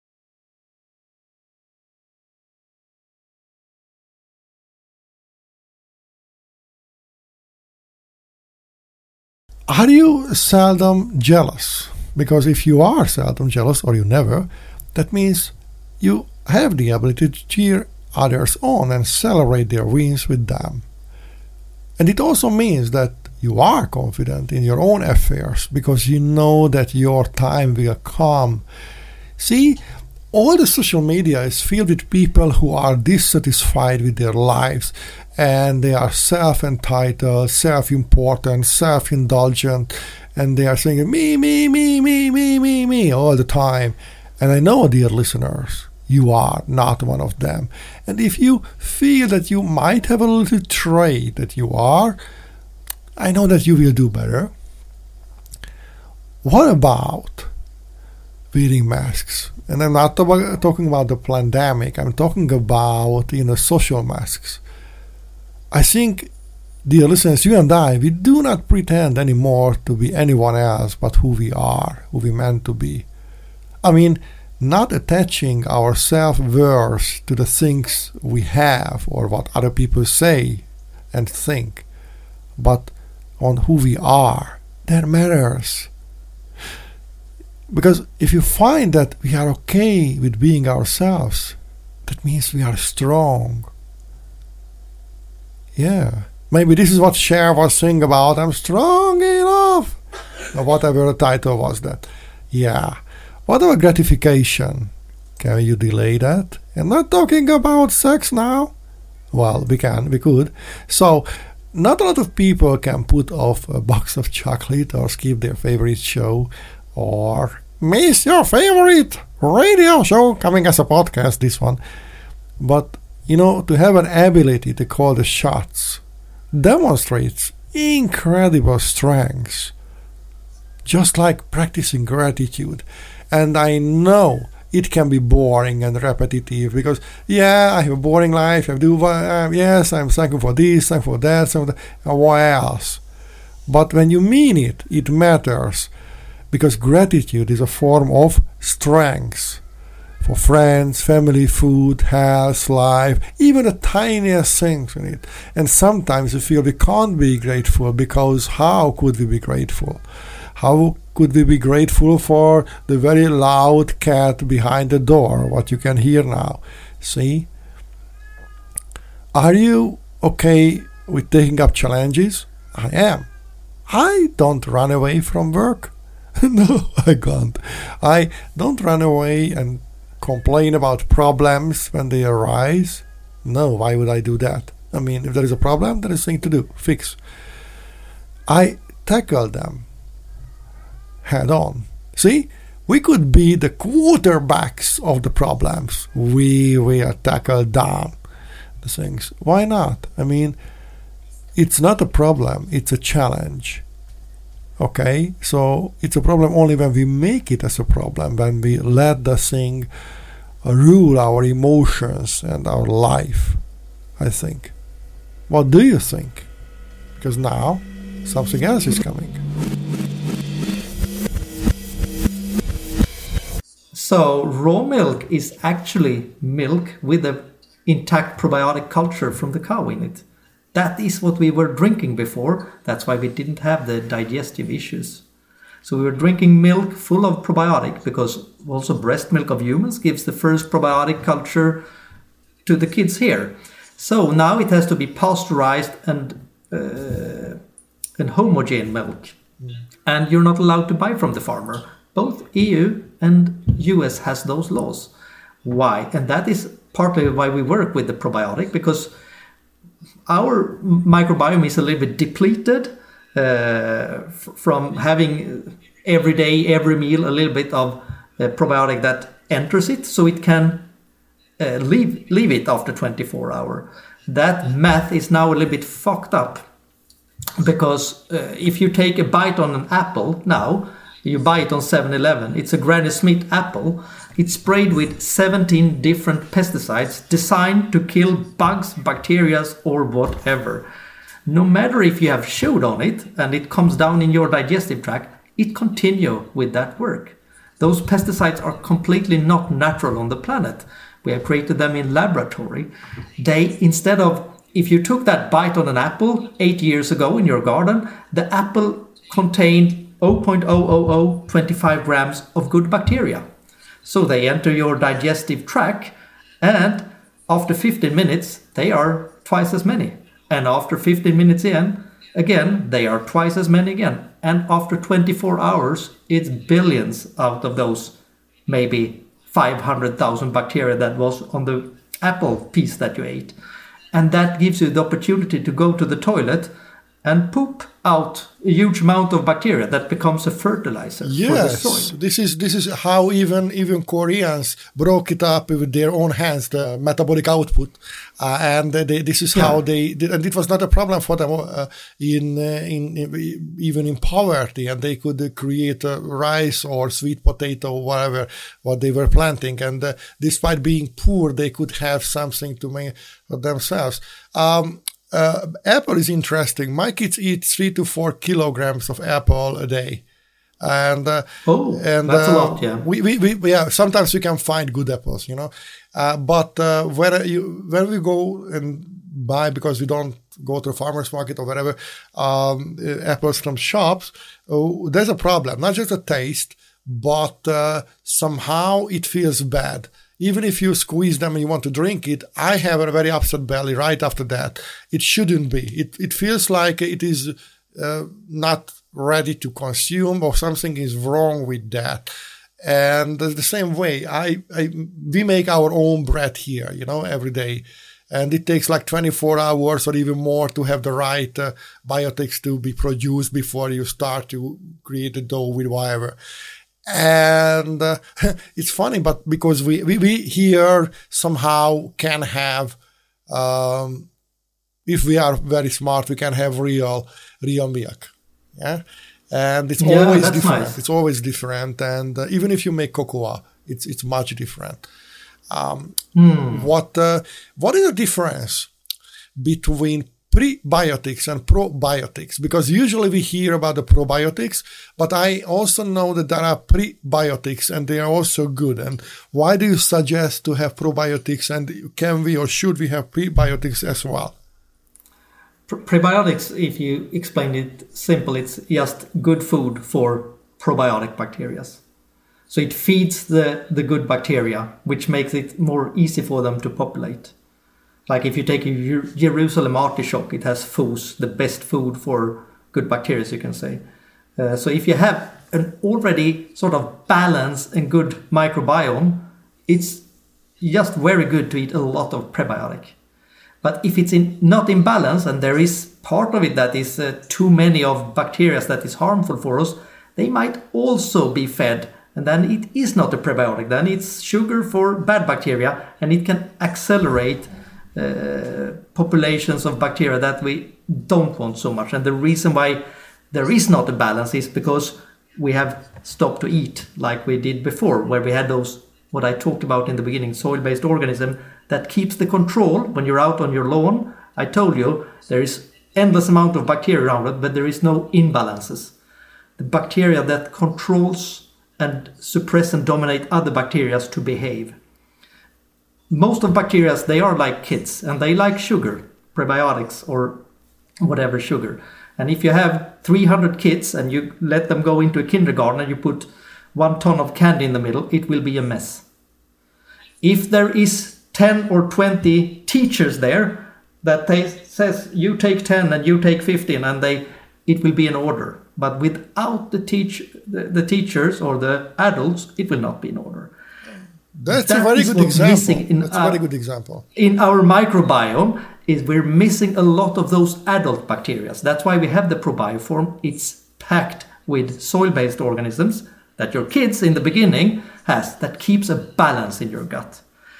Are you seldom jealous? Because if you are seldom jealous, or you never, that means you have the ability to cheer others on and celebrate their wins with them. And it also means that you are confident in your own affairs because you know that your time will come. See, all the social media is filled with people who are dissatisfied with their lives, and they are self-entitled, self-important, self-indulgent, and they are saying me, me, me, me, me, me, me all the time. And I know, dear listeners, you are not one of them. And if you feel that you might have a little trait that you are, I know that you will do better. What about wearing masks? And I'm not about, talking about the pandemic. I'm talking about, you know, social masks. I think, dear listeners, you and I, we do not pretend anymore to be anyone else but who we are, who we meant to be. I mean, not attaching our self-worth to the things we have or what other people say and think, but on who we are. That matters. Because if you find that we are okay with being ourselves, that means we are strong. Yeah. Maybe this is what Cher was saying about, I'm strong enough. Or whatever the title was that. Yeah. What about gratification? Can you delay that? I'm not talking about sex now. Well, we can, we could. So, not a lot of people can put off a box of chocolate or skip their favorite show or miss your favorite radio show coming as a podcast, this one. But, you know, to have an ability to call the shots demonstrates incredible strengths. Just like practicing gratitude. And I know it can be boring and repetitive because, yeah, I have a boring life. I do, uh, yes, I'm thankful for this, thankful for that, thankful for that. And what else? But when you mean it, it matters. Because gratitude is a form of strength. For friends, family, food, health, life, even the tiniest things in it. And sometimes we feel we can't be grateful because how could we be grateful? How could we be grateful for the very loud cat behind the door, what you can hear now? See? Are you okay with taking up challenges? I am. I don't run away from work. No, I can't. I don't run away and complain about problems when they arise. No, why would I do that? I mean, if there is a problem, there is something to do, fix. I tackle them head on. See, we could be the quarterbacks of the problems. We will tackle down the things. Why not? I mean, it's not a problem, it's a challenge. Okay, so it's a problem only when we make it as a problem, when we let the thing rule our emotions and our life, I think. What do you think? Because now something else is coming. So raw milk is actually milk with an intact probiotic culture from the cow in it. That is what we were drinking before. That's why we didn't have the digestive issues. So we were drinking milk full of probiotic, because also breast milk of humans gives the first probiotic culture to the kids here. So now it has to be pasteurized and uh, and homogeneous milk. Mm. And you're not allowed to buy from the farmer. Both E U and U S has those laws. Why? And that is partly why we work with the probiotic, because our microbiome is a little bit depleted uh, f- from having every day, every meal, a little bit of uh, probiotic that enters it, so it can uh, leave leave it after twenty-four hours. That math is now a little bit fucked up, because uh, if you take a bite on an apple now, you buy it on seven eleven, it's a Granny Smith apple. It's sprayed with seventeen different pesticides designed to kill bugs, bacteria, or whatever. No matter if you have chewed on it and it comes down in your digestive tract, it continues with that work. Those pesticides are completely not natural on the planet. We have created them in laboratory. They, instead of, if you took that bite on an apple eight years ago in your garden, the apple contained zero point zero zero zero two five grams of good bacteria. So they enter your digestive tract, and after fifteen minutes, they are twice as many. And after fifteen minutes in, again, they are twice as many again. And after twenty-four hours, it's billions out of those maybe five hundred thousand bacteria that was on the apple piece that you ate. And that gives you the opportunity to go to the toilet and poop out a huge amount of bacteria that becomes a fertilizer yes, for the soil. This is this is how even even Koreans broke it up with their own hands, the metabolic output, uh, and they, this is how yeah. they did, and it was not a problem for them uh, in, uh, in in even in poverty, and they could uh, create uh, rice or sweet potato or whatever what they were planting, and uh, despite being poor, they could have something to make for themselves. Um, Uh, apple is interesting. My kids eat three to four kilograms of apple a day, and uh, oh, and that's uh, a lot. Yeah, we, we we yeah. Sometimes we can find good apples, you know, uh, but uh, where you where we go and buy, because we don't go to the farmers market or wherever, um, apples from shops, oh, there's a problem. Not just the taste, but uh, somehow it feels bad. Even if you squeeze them and you want to drink it, I have a very upset belly right after that. It shouldn't be. It it feels like it is uh, not ready to consume, or something is wrong with that. And the same way, I, I we make our own bread here, you know, every day. And it takes like twenty-four hours or even more to have the right uh, biotics to be produced before you start to create the dough with whatever. And uh, it's funny, but because we, we, we here somehow can have, um, if we are very smart, we can have real, real milk. Yeah. And it's yeah, always that's different. Nice. It's always different. And uh, even if you make cocoa, it's, it's much different. Um, mm. what, uh, what is the difference between prebiotics and probiotics, because usually we hear about the probiotics, but I also know that there are prebiotics and they are also good. And why do you suggest to have probiotics, and can we or should we have prebiotics as well? Pre- prebiotics, if you explain it simple, it's just good food for probiotic bacteria. So it feeds the, the good bacteria, which makes it more easy for them to populate. Like if you take a Jer- Jerusalem artichoke, it has F O S, the best food for good bacteria, you can say. Uh, so if you have an already sort of balanced and good microbiome, it's just very good to eat a lot of prebiotic. But if it's in, not in balance, and there is part of it that is uh, too many of bacteria that is harmful for us, they might also be fed. And then it is not a prebiotic. Then it's sugar for bad bacteria, and it can accelerate uh, populations of bacteria that we don't want so much. And the reason why there is not a balance is because we have stopped to eat like we did before, where we had those, what I talked about in the beginning, soil-based organism that keeps the control when you're out on your lawn. I told you there is endless amount of bacteria around it, but there is no imbalances. The bacteria that controls and suppress and dominate other bacteria to behave. Most of bacteria, they are like kids, and they like sugar, prebiotics or whatever sugar. And if you have three hundred kids and you let them go into a kindergarten and you put one ton of candy in the middle, it will be a mess. If there is ten or twenty teachers there that they says you take ten and you take fifteen, and they it will be in order. But without the teach the, the teachers or the adults, it will not be in order. That's that a very good example. In That's our, a very good example. In our microbiome, is we're missing a lot of those adult bacteria. That's why we have the probioform. It's packed with soil-based organisms that your kids in the beginning has, that keeps a balance in your gut.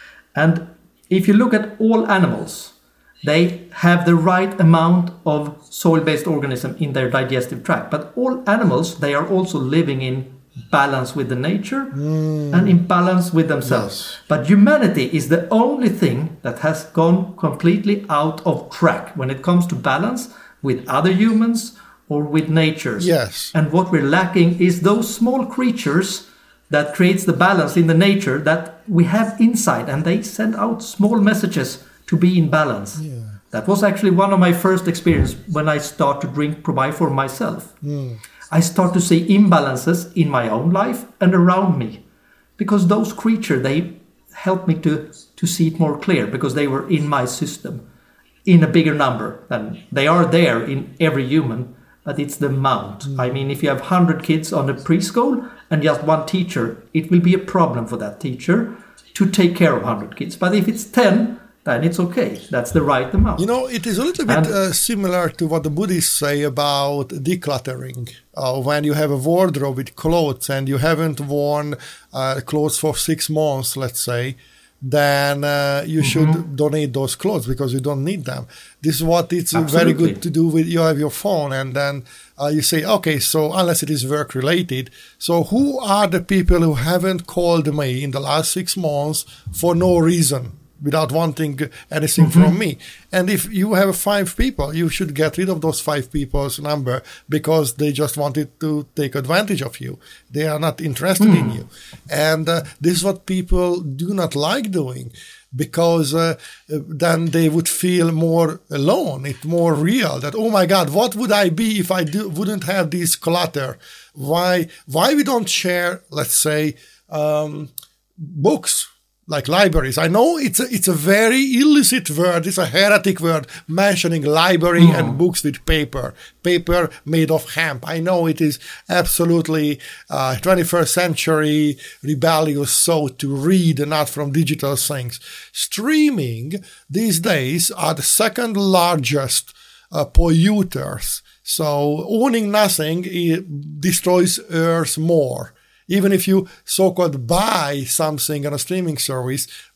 And if you look at all animals, they have the right amount of soil-based organism in their digestive tract. But all animals, they are also living in balance with the nature mm. and in balance with themselves. Yes. But humanity is the only thing that has gone completely out of track when it comes to balance with other humans or with nature. Yes. And what we're lacking is those small creatures that creates the balance in the nature that we have inside, and they send out small messages to be in balance. Yeah. That was actually one of my first experiences when I started to drink Probioform myself. Mm. I start to see imbalances in my own life and around me, because those creatures, they helped me to, to see it more clear, because they were in my system in a bigger number than they are there in every human, but it's the amount. Mm. I mean, if you have one hundred kids on a preschool and just one teacher, it will be a problem for that teacher to take care of one hundred kids. But if it's ten, then it's okay. That's the right amount. You know, it is a little bit uh, similar to what the Buddhists say about decluttering. Uh, when you have a wardrobe with clothes and you haven't worn uh, clothes for six months, let's say, then uh, you mm-hmm. should donate those clothes because you don't need them. This is what it's Absolutely. Very good to do with, you have your phone, and then uh, you say, okay, so unless it is work related, so who are the people who haven't called me in the last six months for no reason, without wanting anything mm-hmm. from me? And if you have five people, you should get rid of those five people's number because they just wanted to take advantage of you. They are not interested mm. in you. And uh, this is what people do not like doing, because uh, then they would feel more alone. It's more real that, oh my God, what would I be if I do, wouldn't have this clutter? Why, why we don't share, let's say, um, books? Like libraries. I know it's a, it's a very illicit word. It's a heretic word, mentioning library mm. and books with paper. Paper made of hemp. I know it is absolutely uh, twenty-first century rebellious so to read and not from digital things. Streaming these days are the second largest uh, polluters. So owning nothing, it destroys Earth more. Even if you so-called buy something on a streaming service,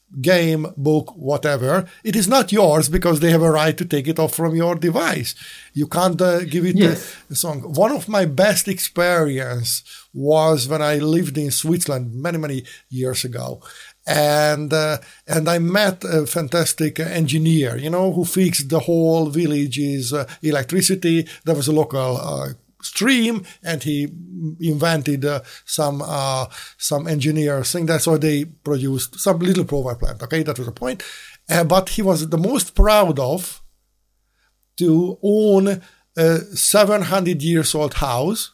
game, book, whatever, it is not yours because they have a right to take it off from your device. You can't uh, give it Yes. a, a song. One of my best experience was when I lived in Switzerland many, many years ago. And uh, and I met a fantastic engineer, you know, who fixed the whole village's uh, electricity. There was a local uh, stream, and he invented uh, some uh, some engineer thing. That's why they produced some little power plant. Okay, that was the point. Uh, but he was the most proud of to own a seven hundred years old house.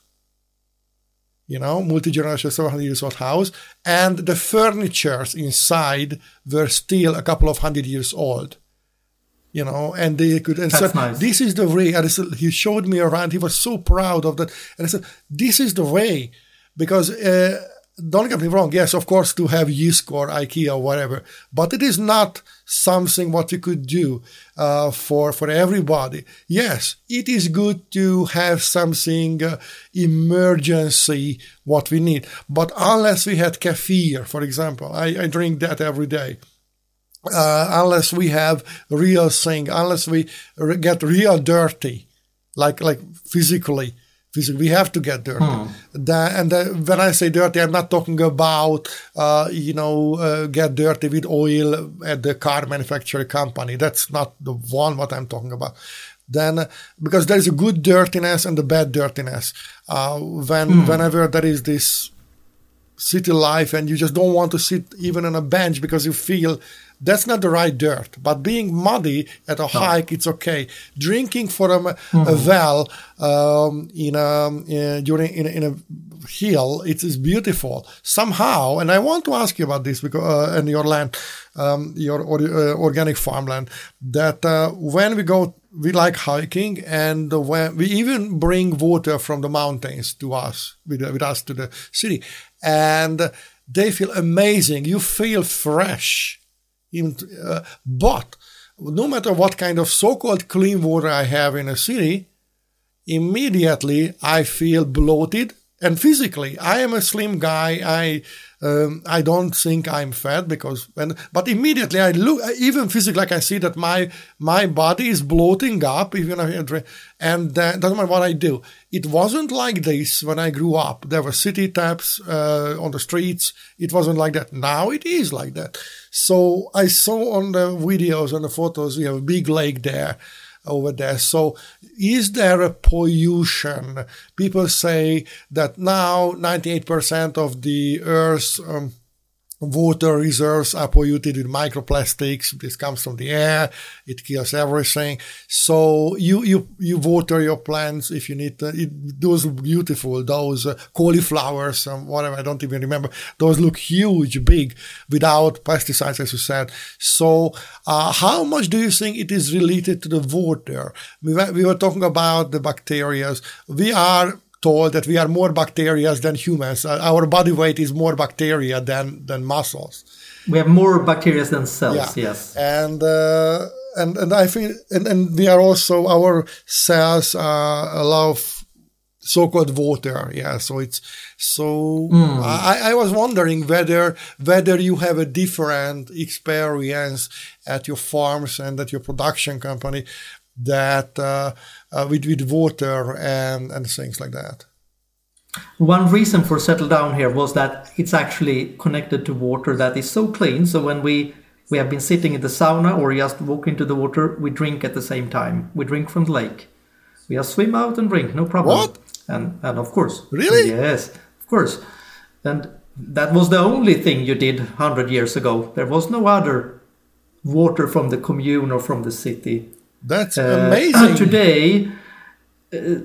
You know, multi-generational seven hundred years old house, and the furnitures inside were still a couple of hundred years old. You know, and they could, and That's said, nice. this is the way. And I said, he showed me around. He was so proud of that. And I said, this is the way. Because, uh, don't get me wrong. Yes, of course, to have Jysk or IKEA or whatever. But it is not something what you could do uh, for, for everybody. Yes, it is good to have something uh, emergency what we need. But unless we had kefir, for example, I, I drink that every day. Uh, unless we have real thing, unless we re- get real dirty, like like physically, physically, we have to get dirty. Hmm. The, and the, when I say dirty, I'm not talking about uh, you know uh, get dirty with oil at the car manufacturing company. That's not the one what I'm talking about. Then uh, because there is a good dirtiness and the bad dirtiness. Uh, when Hmm. whenever there is this city life and you just don't want to sit even on a bench because you feel that's not the right dirt. But being muddy at a hike, it's okay. Drinking from a, Mm-hmm. a well um, in a in, during in a, in a hill, it is beautiful somehow. And I want to ask you about this because uh, in your land, um, your or, uh, organic farmland, that uh, when we go, we like hiking, and when we even bring water from the mountains to us with, with us to the city, and they feel amazing. You feel fresh. Even, uh, but no matter what kind of so-called clean water I have in a city, immediately I feel bloated, and physically I am a slim guy. I um, I don't think I'm fat because when, but immediately I look, even physically, like I see that my my body is bloating up, even if I drink, and uh, doesn't matter what I do. It wasn't like this when I grew up. There were city taps uh, on the streets. It wasn't like that. Now it is like that. So I saw on the videos and the photos, we have a big lake there, over there. So is there a pollution? People say that now ninety-eight percent of the Earth's um, water reserves are polluted with microplastics. This comes from the air. It kills everything. So you you you water your plants if you need to. It, those look beautiful. Those uh, cauliflowers, um, whatever, I don't even remember. Those look huge, big, without pesticides, as you said. So uh, how much do you think it is related to the water? We were, we were talking about the bacteria. We are told that we are more bacteria than humans. Uh, our body weight is more bacteria than, than muscles. We have more bacteria than cells, Yeah. yes. And uh, and and I think and, and we are also our cells uh, allow so-called water. Yeah, so it's so. Mm. I, I was wondering whether whether you have a different experience at your farms and at your production company that uh, uh, with with water and and things like that. One reason for Settle Down here was that it's actually connected to water that is so clean. So when we, we have been sitting in the sauna or just walk into the water, we drink at the same time. We drink from the lake. We just swim out and drink, no problem. What? And and of course. Really? Yes, of course. And that was the only thing you did one hundred years ago. There was no other water from the commune or from the city. That's Uh, amazing. Today, uh,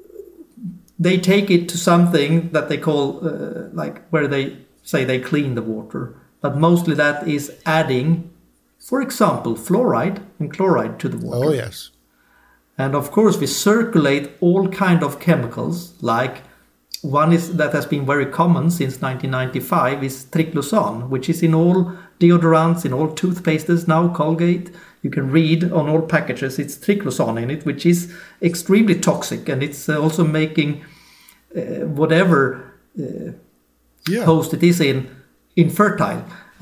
they take it to something that they call, uh, like, where they say they clean the water. But mostly that is adding, for example, fluoride and chloride to the water. Oh yes. And of course, we circulate all kind of chemicals. Like one is that has been very common since nineteen ninety-five is triclosan, which is in all deodorants, in all toothpastes now, Colgate. You can read on all packages, it's triclosan in it, which is extremely toxic, and it's uh, also making uh, whatever uh, Yeah. host it is in infertile.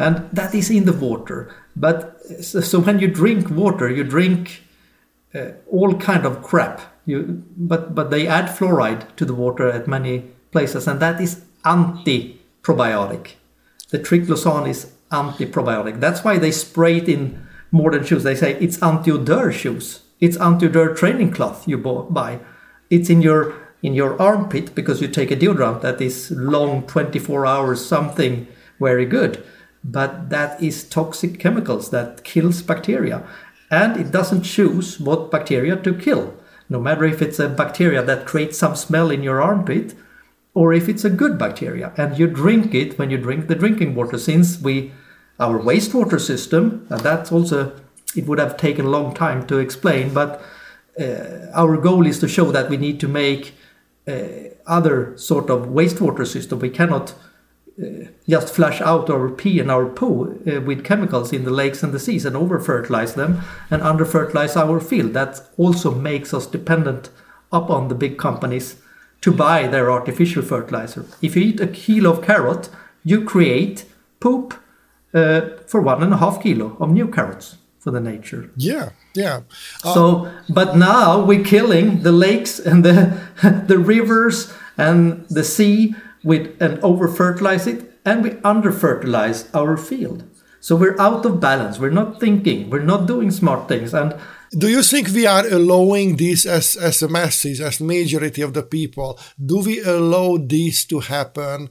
and that is in the water. But so, so when you drink water, you drink uh, all kind of crap. You, but but they add fluoride to the water at many places, and that is anti-probiotic. The triclosan is anti-probiotic. That's why they spray it in modern shoes. They say it's anti-odor shoes. It's anti-odor training cloth you buy. It's in your in your armpit because you take a deodorant that is long, twenty-four hours, something very good. But that is toxic chemicals that kills bacteria. And it doesn't choose what bacteria to kill. No matter if it's a bacteria that creates some smell in your armpit or if it's a good bacteria. And you drink it when you drink the drinking water, since we, our wastewater system, and that's also, it would have taken a long time to explain, but uh, our goal is to show that we need to make uh, other sort of wastewater system. We cannot uh, just flush out our pee and our poo uh, with chemicals in the lakes and the seas and over-fertilize them and under-fertilize our field. That also makes us dependent upon the big companies to buy their artificial fertilizer. If you eat a kilo of carrot, you create poop uh, for one and a half kilo of new carrots for the nature. Yeah, yeah. Uh, so, but now we're killing the lakes and the the rivers and the sea with and over-fertilize it, and we under-fertilize our field. So we're out of balance. We're not thinking. We're not doing smart things. And do you think we are allowing this as, as a message, as majority of the people? Do we allow this to happen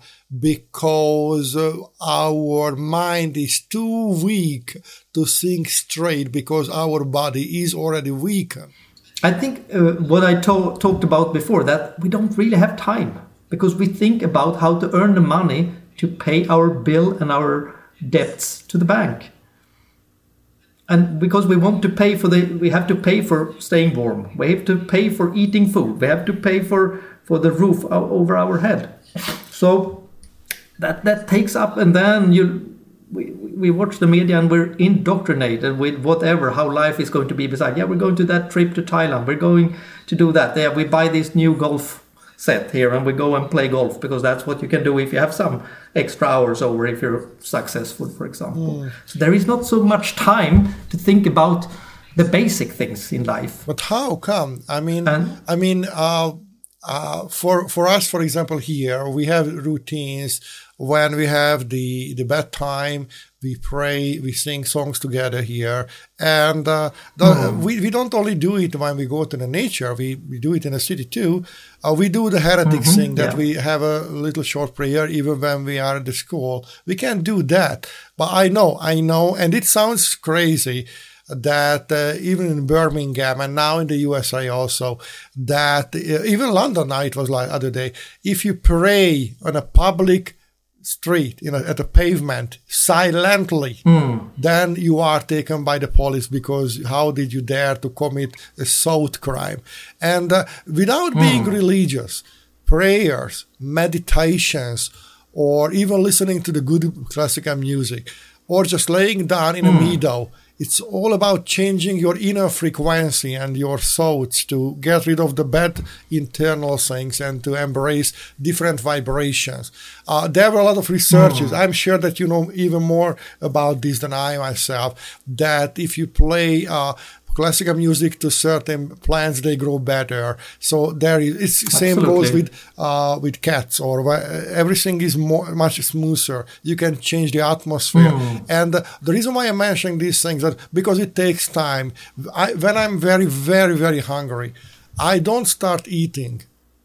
because uh, our mind is too weak to think straight because our body is already weakened? I think uh, what I to- talked about before, that we don't really have time because we think about how to earn the money to pay our bill and our debts to the bank. And because we want to pay for the, we have to pay for staying warm. We have to pay for eating food. We have to pay for, for the roof over our head. So that that takes up, and then you we we watch the media and we're indoctrinated with whatever, how life is going to be beside. Yeah, we're going to that trip to Thailand. We're going to do that. Yeah, we buy this new golf set here and we go and play golf because that's what you can do if you have some extra hours over if you're successful, for example. Mm. So there is not so much time to think about the basic things in life. But how come? I mean, and, I mean, uh, uh, for for us, for example, here we have routines. When we have the the bedtime, we pray, we sing songs together here, and uh, the, mm. we we don't only do it when we go to the nature. We we do it in the city too. Uh, we do the heretic mm-hmm, thing that yeah. we have a little short prayer even when we are at the school. We can do that, but I know, I know, and it sounds crazy that uh, even in Birmingham and now in the U S A also, that uh, even London, it was like other day, if you pray on a public street, you know, at a pavement, silently, mm. then you are taken by the police because how did you dare to commit a thought crime? And uh, without mm. being religious, prayers, meditations, or even listening to the good classical music, or just laying down in mm. a meadow, it's all about changing your inner frequency and your thoughts to get rid of the bad internal things and to embrace different vibrations. Uh, there were a lot of researches. Mm. I'm sure that you know even more about this than I myself, that if you play uh, classical music to certain plants, they grow better. So there is, it's same Absolutely. goes with uh, with cats, or everything is more much smoother. You can change the atmosphere. Mm. And uh, the reason why I'm mentioning these things that because it takes time. I, when I'm very, very, very hungry, I don't start eating.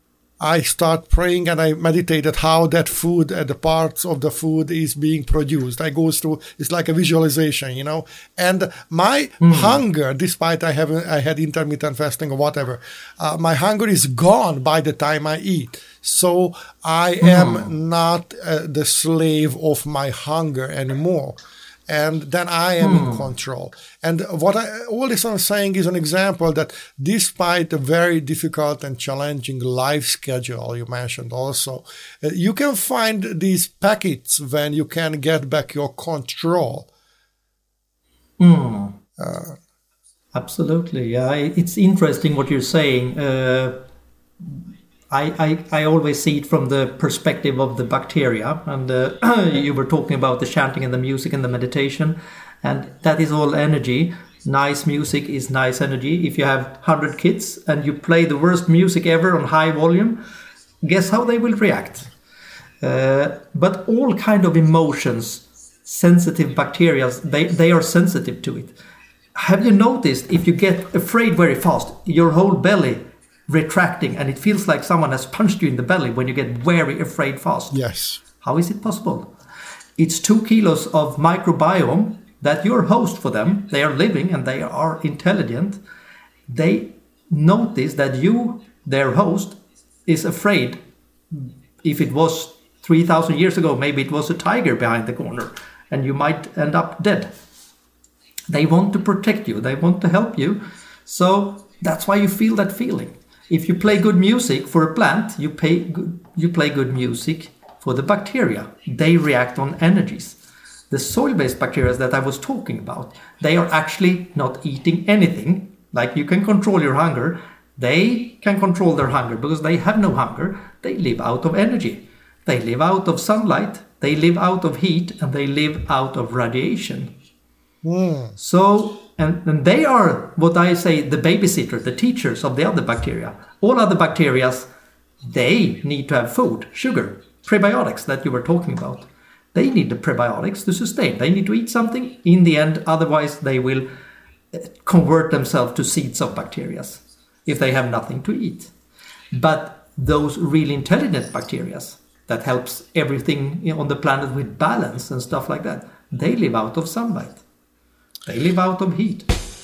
I start praying and I meditated how that food, uh, the parts of the food is being produced. I go through, it's like a visualization, you know. And my mm. hunger, despite I have I had intermittent fasting or whatever, uh, my hunger is gone by the time I eat. So I mm. am not uh, the slave of my hunger anymore. And then I am hmm. in control. And what I, all this I'm saying is an example that despite a very difficult and challenging life schedule you mentioned also, uh, you can find these packets when you can get back your control. Hmm. Uh, Absolutely. Yeah, it's interesting what you're saying. Uh, I, I, I always see it from the perspective of the bacteria. And uh, you were talking about the chanting and the music and the meditation. And that is all energy. Nice music is nice energy. If you have one hundred kids and you play the worst music ever on high volume, guess how they will react? Uh, but all kind of emotions, sensitive bacteria, they, they are sensitive to it. Have you noticed if you get afraid very fast, your whole belly retracting and it feels like someone has punched you in the belly when you get very afraid fast? Yes. How is it possible? It's two kilos of microbiome that you're host for them. They are living and they are intelligent. They notice that you, their host, is afraid. If it was three thousand years ago, maybe it was a tiger behind the corner and you might end up dead. They want to protect you. They want to help you. So that's why you feel that feeling. If you play good music for a plant, you, pay good, you play good music for the bacteria. They react on energies. The soil-based bacteria that I was talking about, they are actually not eating anything. Like you can control your hunger. They can control their hunger because they have no hunger. They live out of energy. They live out of sunlight. They live out of heat. And they live out of radiation. Mm. So, and, and they are what I say, the babysitter, the teachers of the other bacteria. All other bacteria, they need to have food, sugar, prebiotics that you were talking about. They need the prebiotics to sustain. They need to eat something in the end, otherwise they will convert themselves to seeds of bacteria if they have nothing to eat. But those really intelligent bacteria that helps everything on the planet with balance and stuff like that, they live out of sunlight. They live out of heat.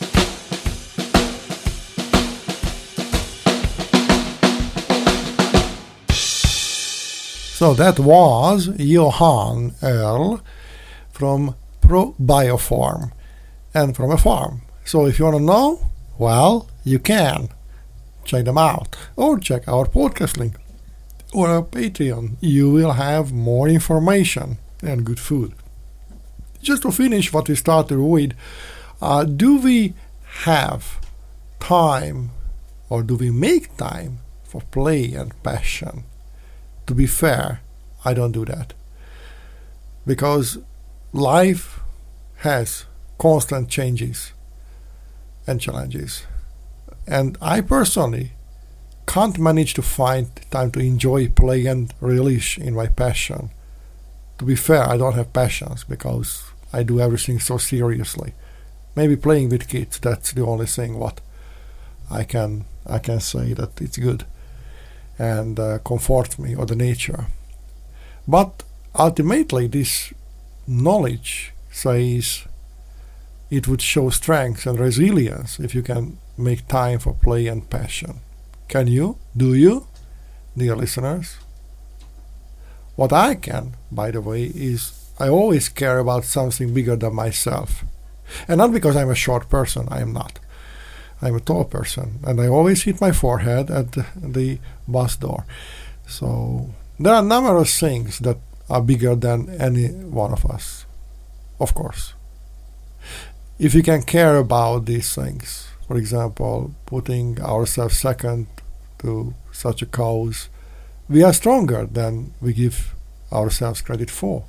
So that was Johan Earl from ProBiofarm and from a farm. So if you want to know, well, you can. Check them out or check our podcast link or our Patreon. You will have more information and good food. Just to finish what we started with, uh, do we have time or do we make time for play and passion? To be fair, I don't do that. Because life has constant changes and challenges. And I personally can't manage to find time to enjoy play and relish in my passion. To be fair, I don't have passions because I do everything so seriously. Maybe playing with kids, that's the only thing what I can I can say that it's good and uh, comforts me, or the nature. But ultimately this knowledge says it would show strength and resilience if you can make time for play and passion. Can you? Do you, dear listeners? What I can, by the way, is I always care about something bigger than myself. And not because I'm a short person, I am not. I'm a tall person, and I always hit my forehead at the, the bus door. So there are numerous things that are bigger than any one of us, of course. If we can care about these things, for example, putting ourselves second to such a cause, we are stronger than we give ourselves credit for.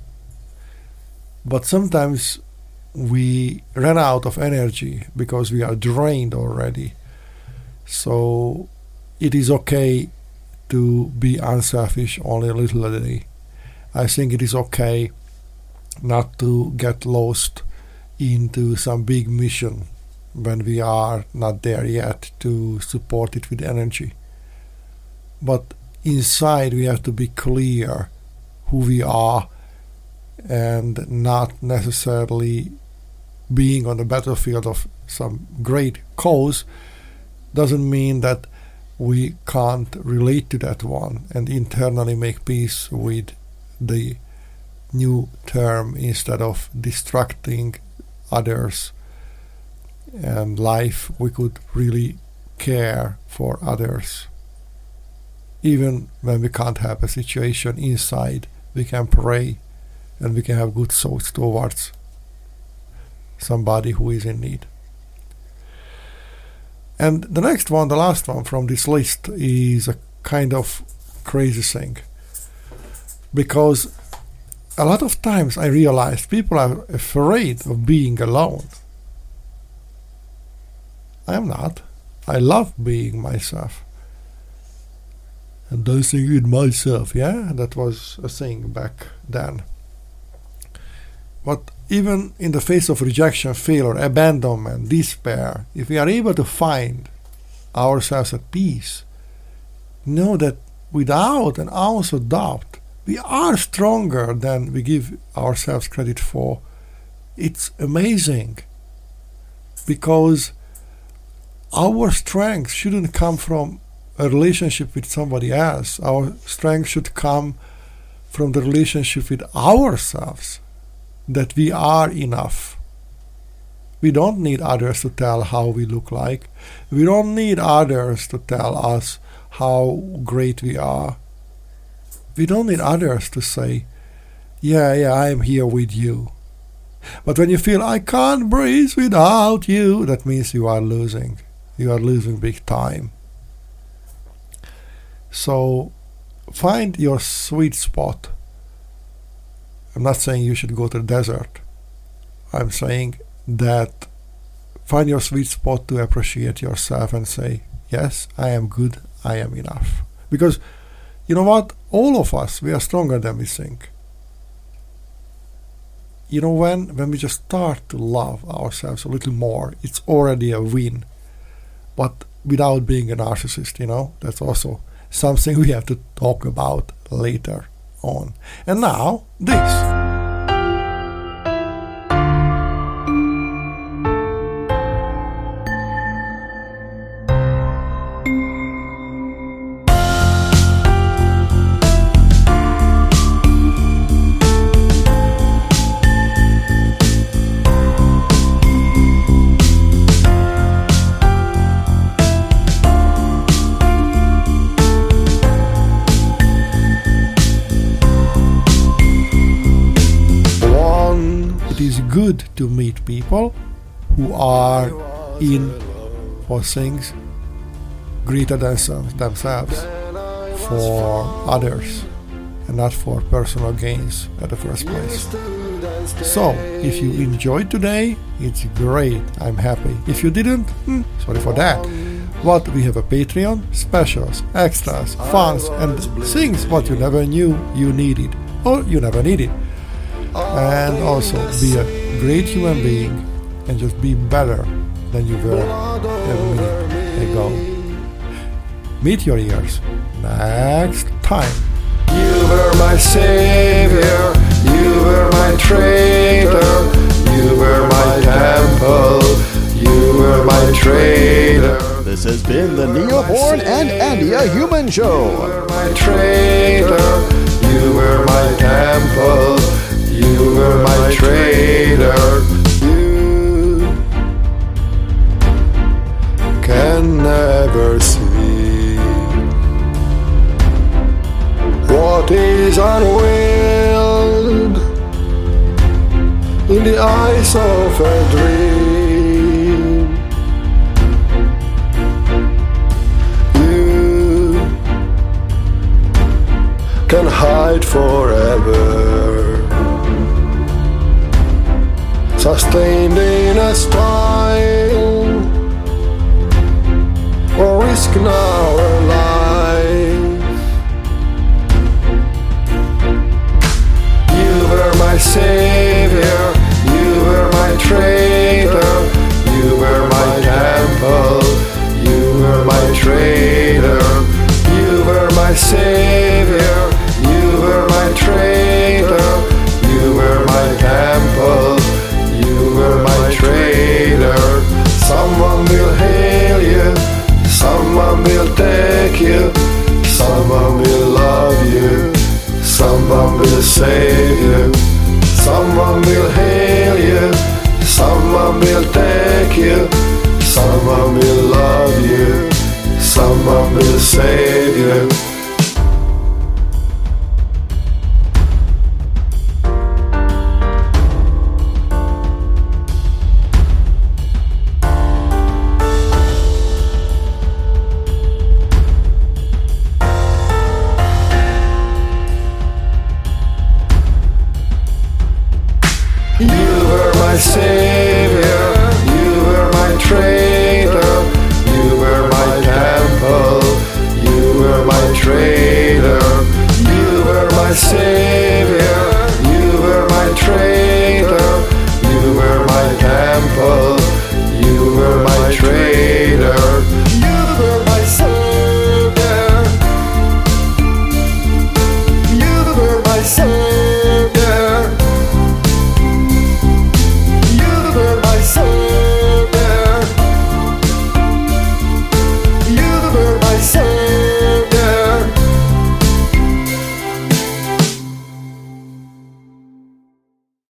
But sometimes we run out of energy because we are drained already. So it is okay to be unselfish only a little a day. I think it is okay not to get lost into some big mission when we are not there yet to support it with energy. But inside we have to be clear who we are and not necessarily being on the battlefield of some great cause doesn't mean that we can't relate to that one and internally make peace with the new term instead of distracting others and life. We could really care for others. Even when we can't help a situation inside, we can pray and we can have good thoughts towards somebody who is in need. And the next one, the last one from this list, is a kind of crazy thing. Because a lot of times I realized people are afraid of being alone. I am not. I love being myself. And dancing with myself, yeah? That was a thing back then. But even in the face of rejection, failure, abandonment, despair, if we are able to find ourselves at peace, know that without an ounce of doubt, we are stronger than we give ourselves credit for. It's amazing. Because our strength shouldn't come from a relationship with somebody else. Our strength should come from the relationship with ourselves, that we are enough. We don't need others to tell how we look like. We don't need others to tell us how great we are. We don't need others to say, yeah, yeah, I am here with you. But when you feel, I can't breathe without you, that means you are losing. You are losing big time. So find your sweet spot. I'm not saying you should go to the desert. I'm saying that find your sweet spot to appreciate yourself and say, yes, I am good, I am enough. Because, you know what? All of us, we are stronger than we think. You know, when, when we just start to love ourselves a little more, it's already a win. But without being a narcissist, you know, that's also something we have to talk about later on. And now, this. Good to meet people who are in for things greater than themselves, for others, and not for personal gains at the first place. So, if you enjoyed today, it's great, I'm happy. If you didn't, hmm, sorry for that. But we have a Patreon, specials, extras, funds, and things what you never knew you needed, or you never needed. And also be a great human being and just be better than you were a minute ago. Meet your ears next time. You were my savior, you were my traitor, you were my temple, you were my traitor. This has been the Neoborn and Andy a Human Show. You were my traitor, you were my temple, you were my traitor. You can never see what is unveiled in the eyes of a dream. You can hide forever, sustained in a style, or risk our life. You were my savior, you were my traitor, you were my temple, you were my traitor. You were my savior, you were my traitor, you were my temple, you were my traitor. Someone will hail you, someone will take you, someone will love you, someone will save you, someone I say.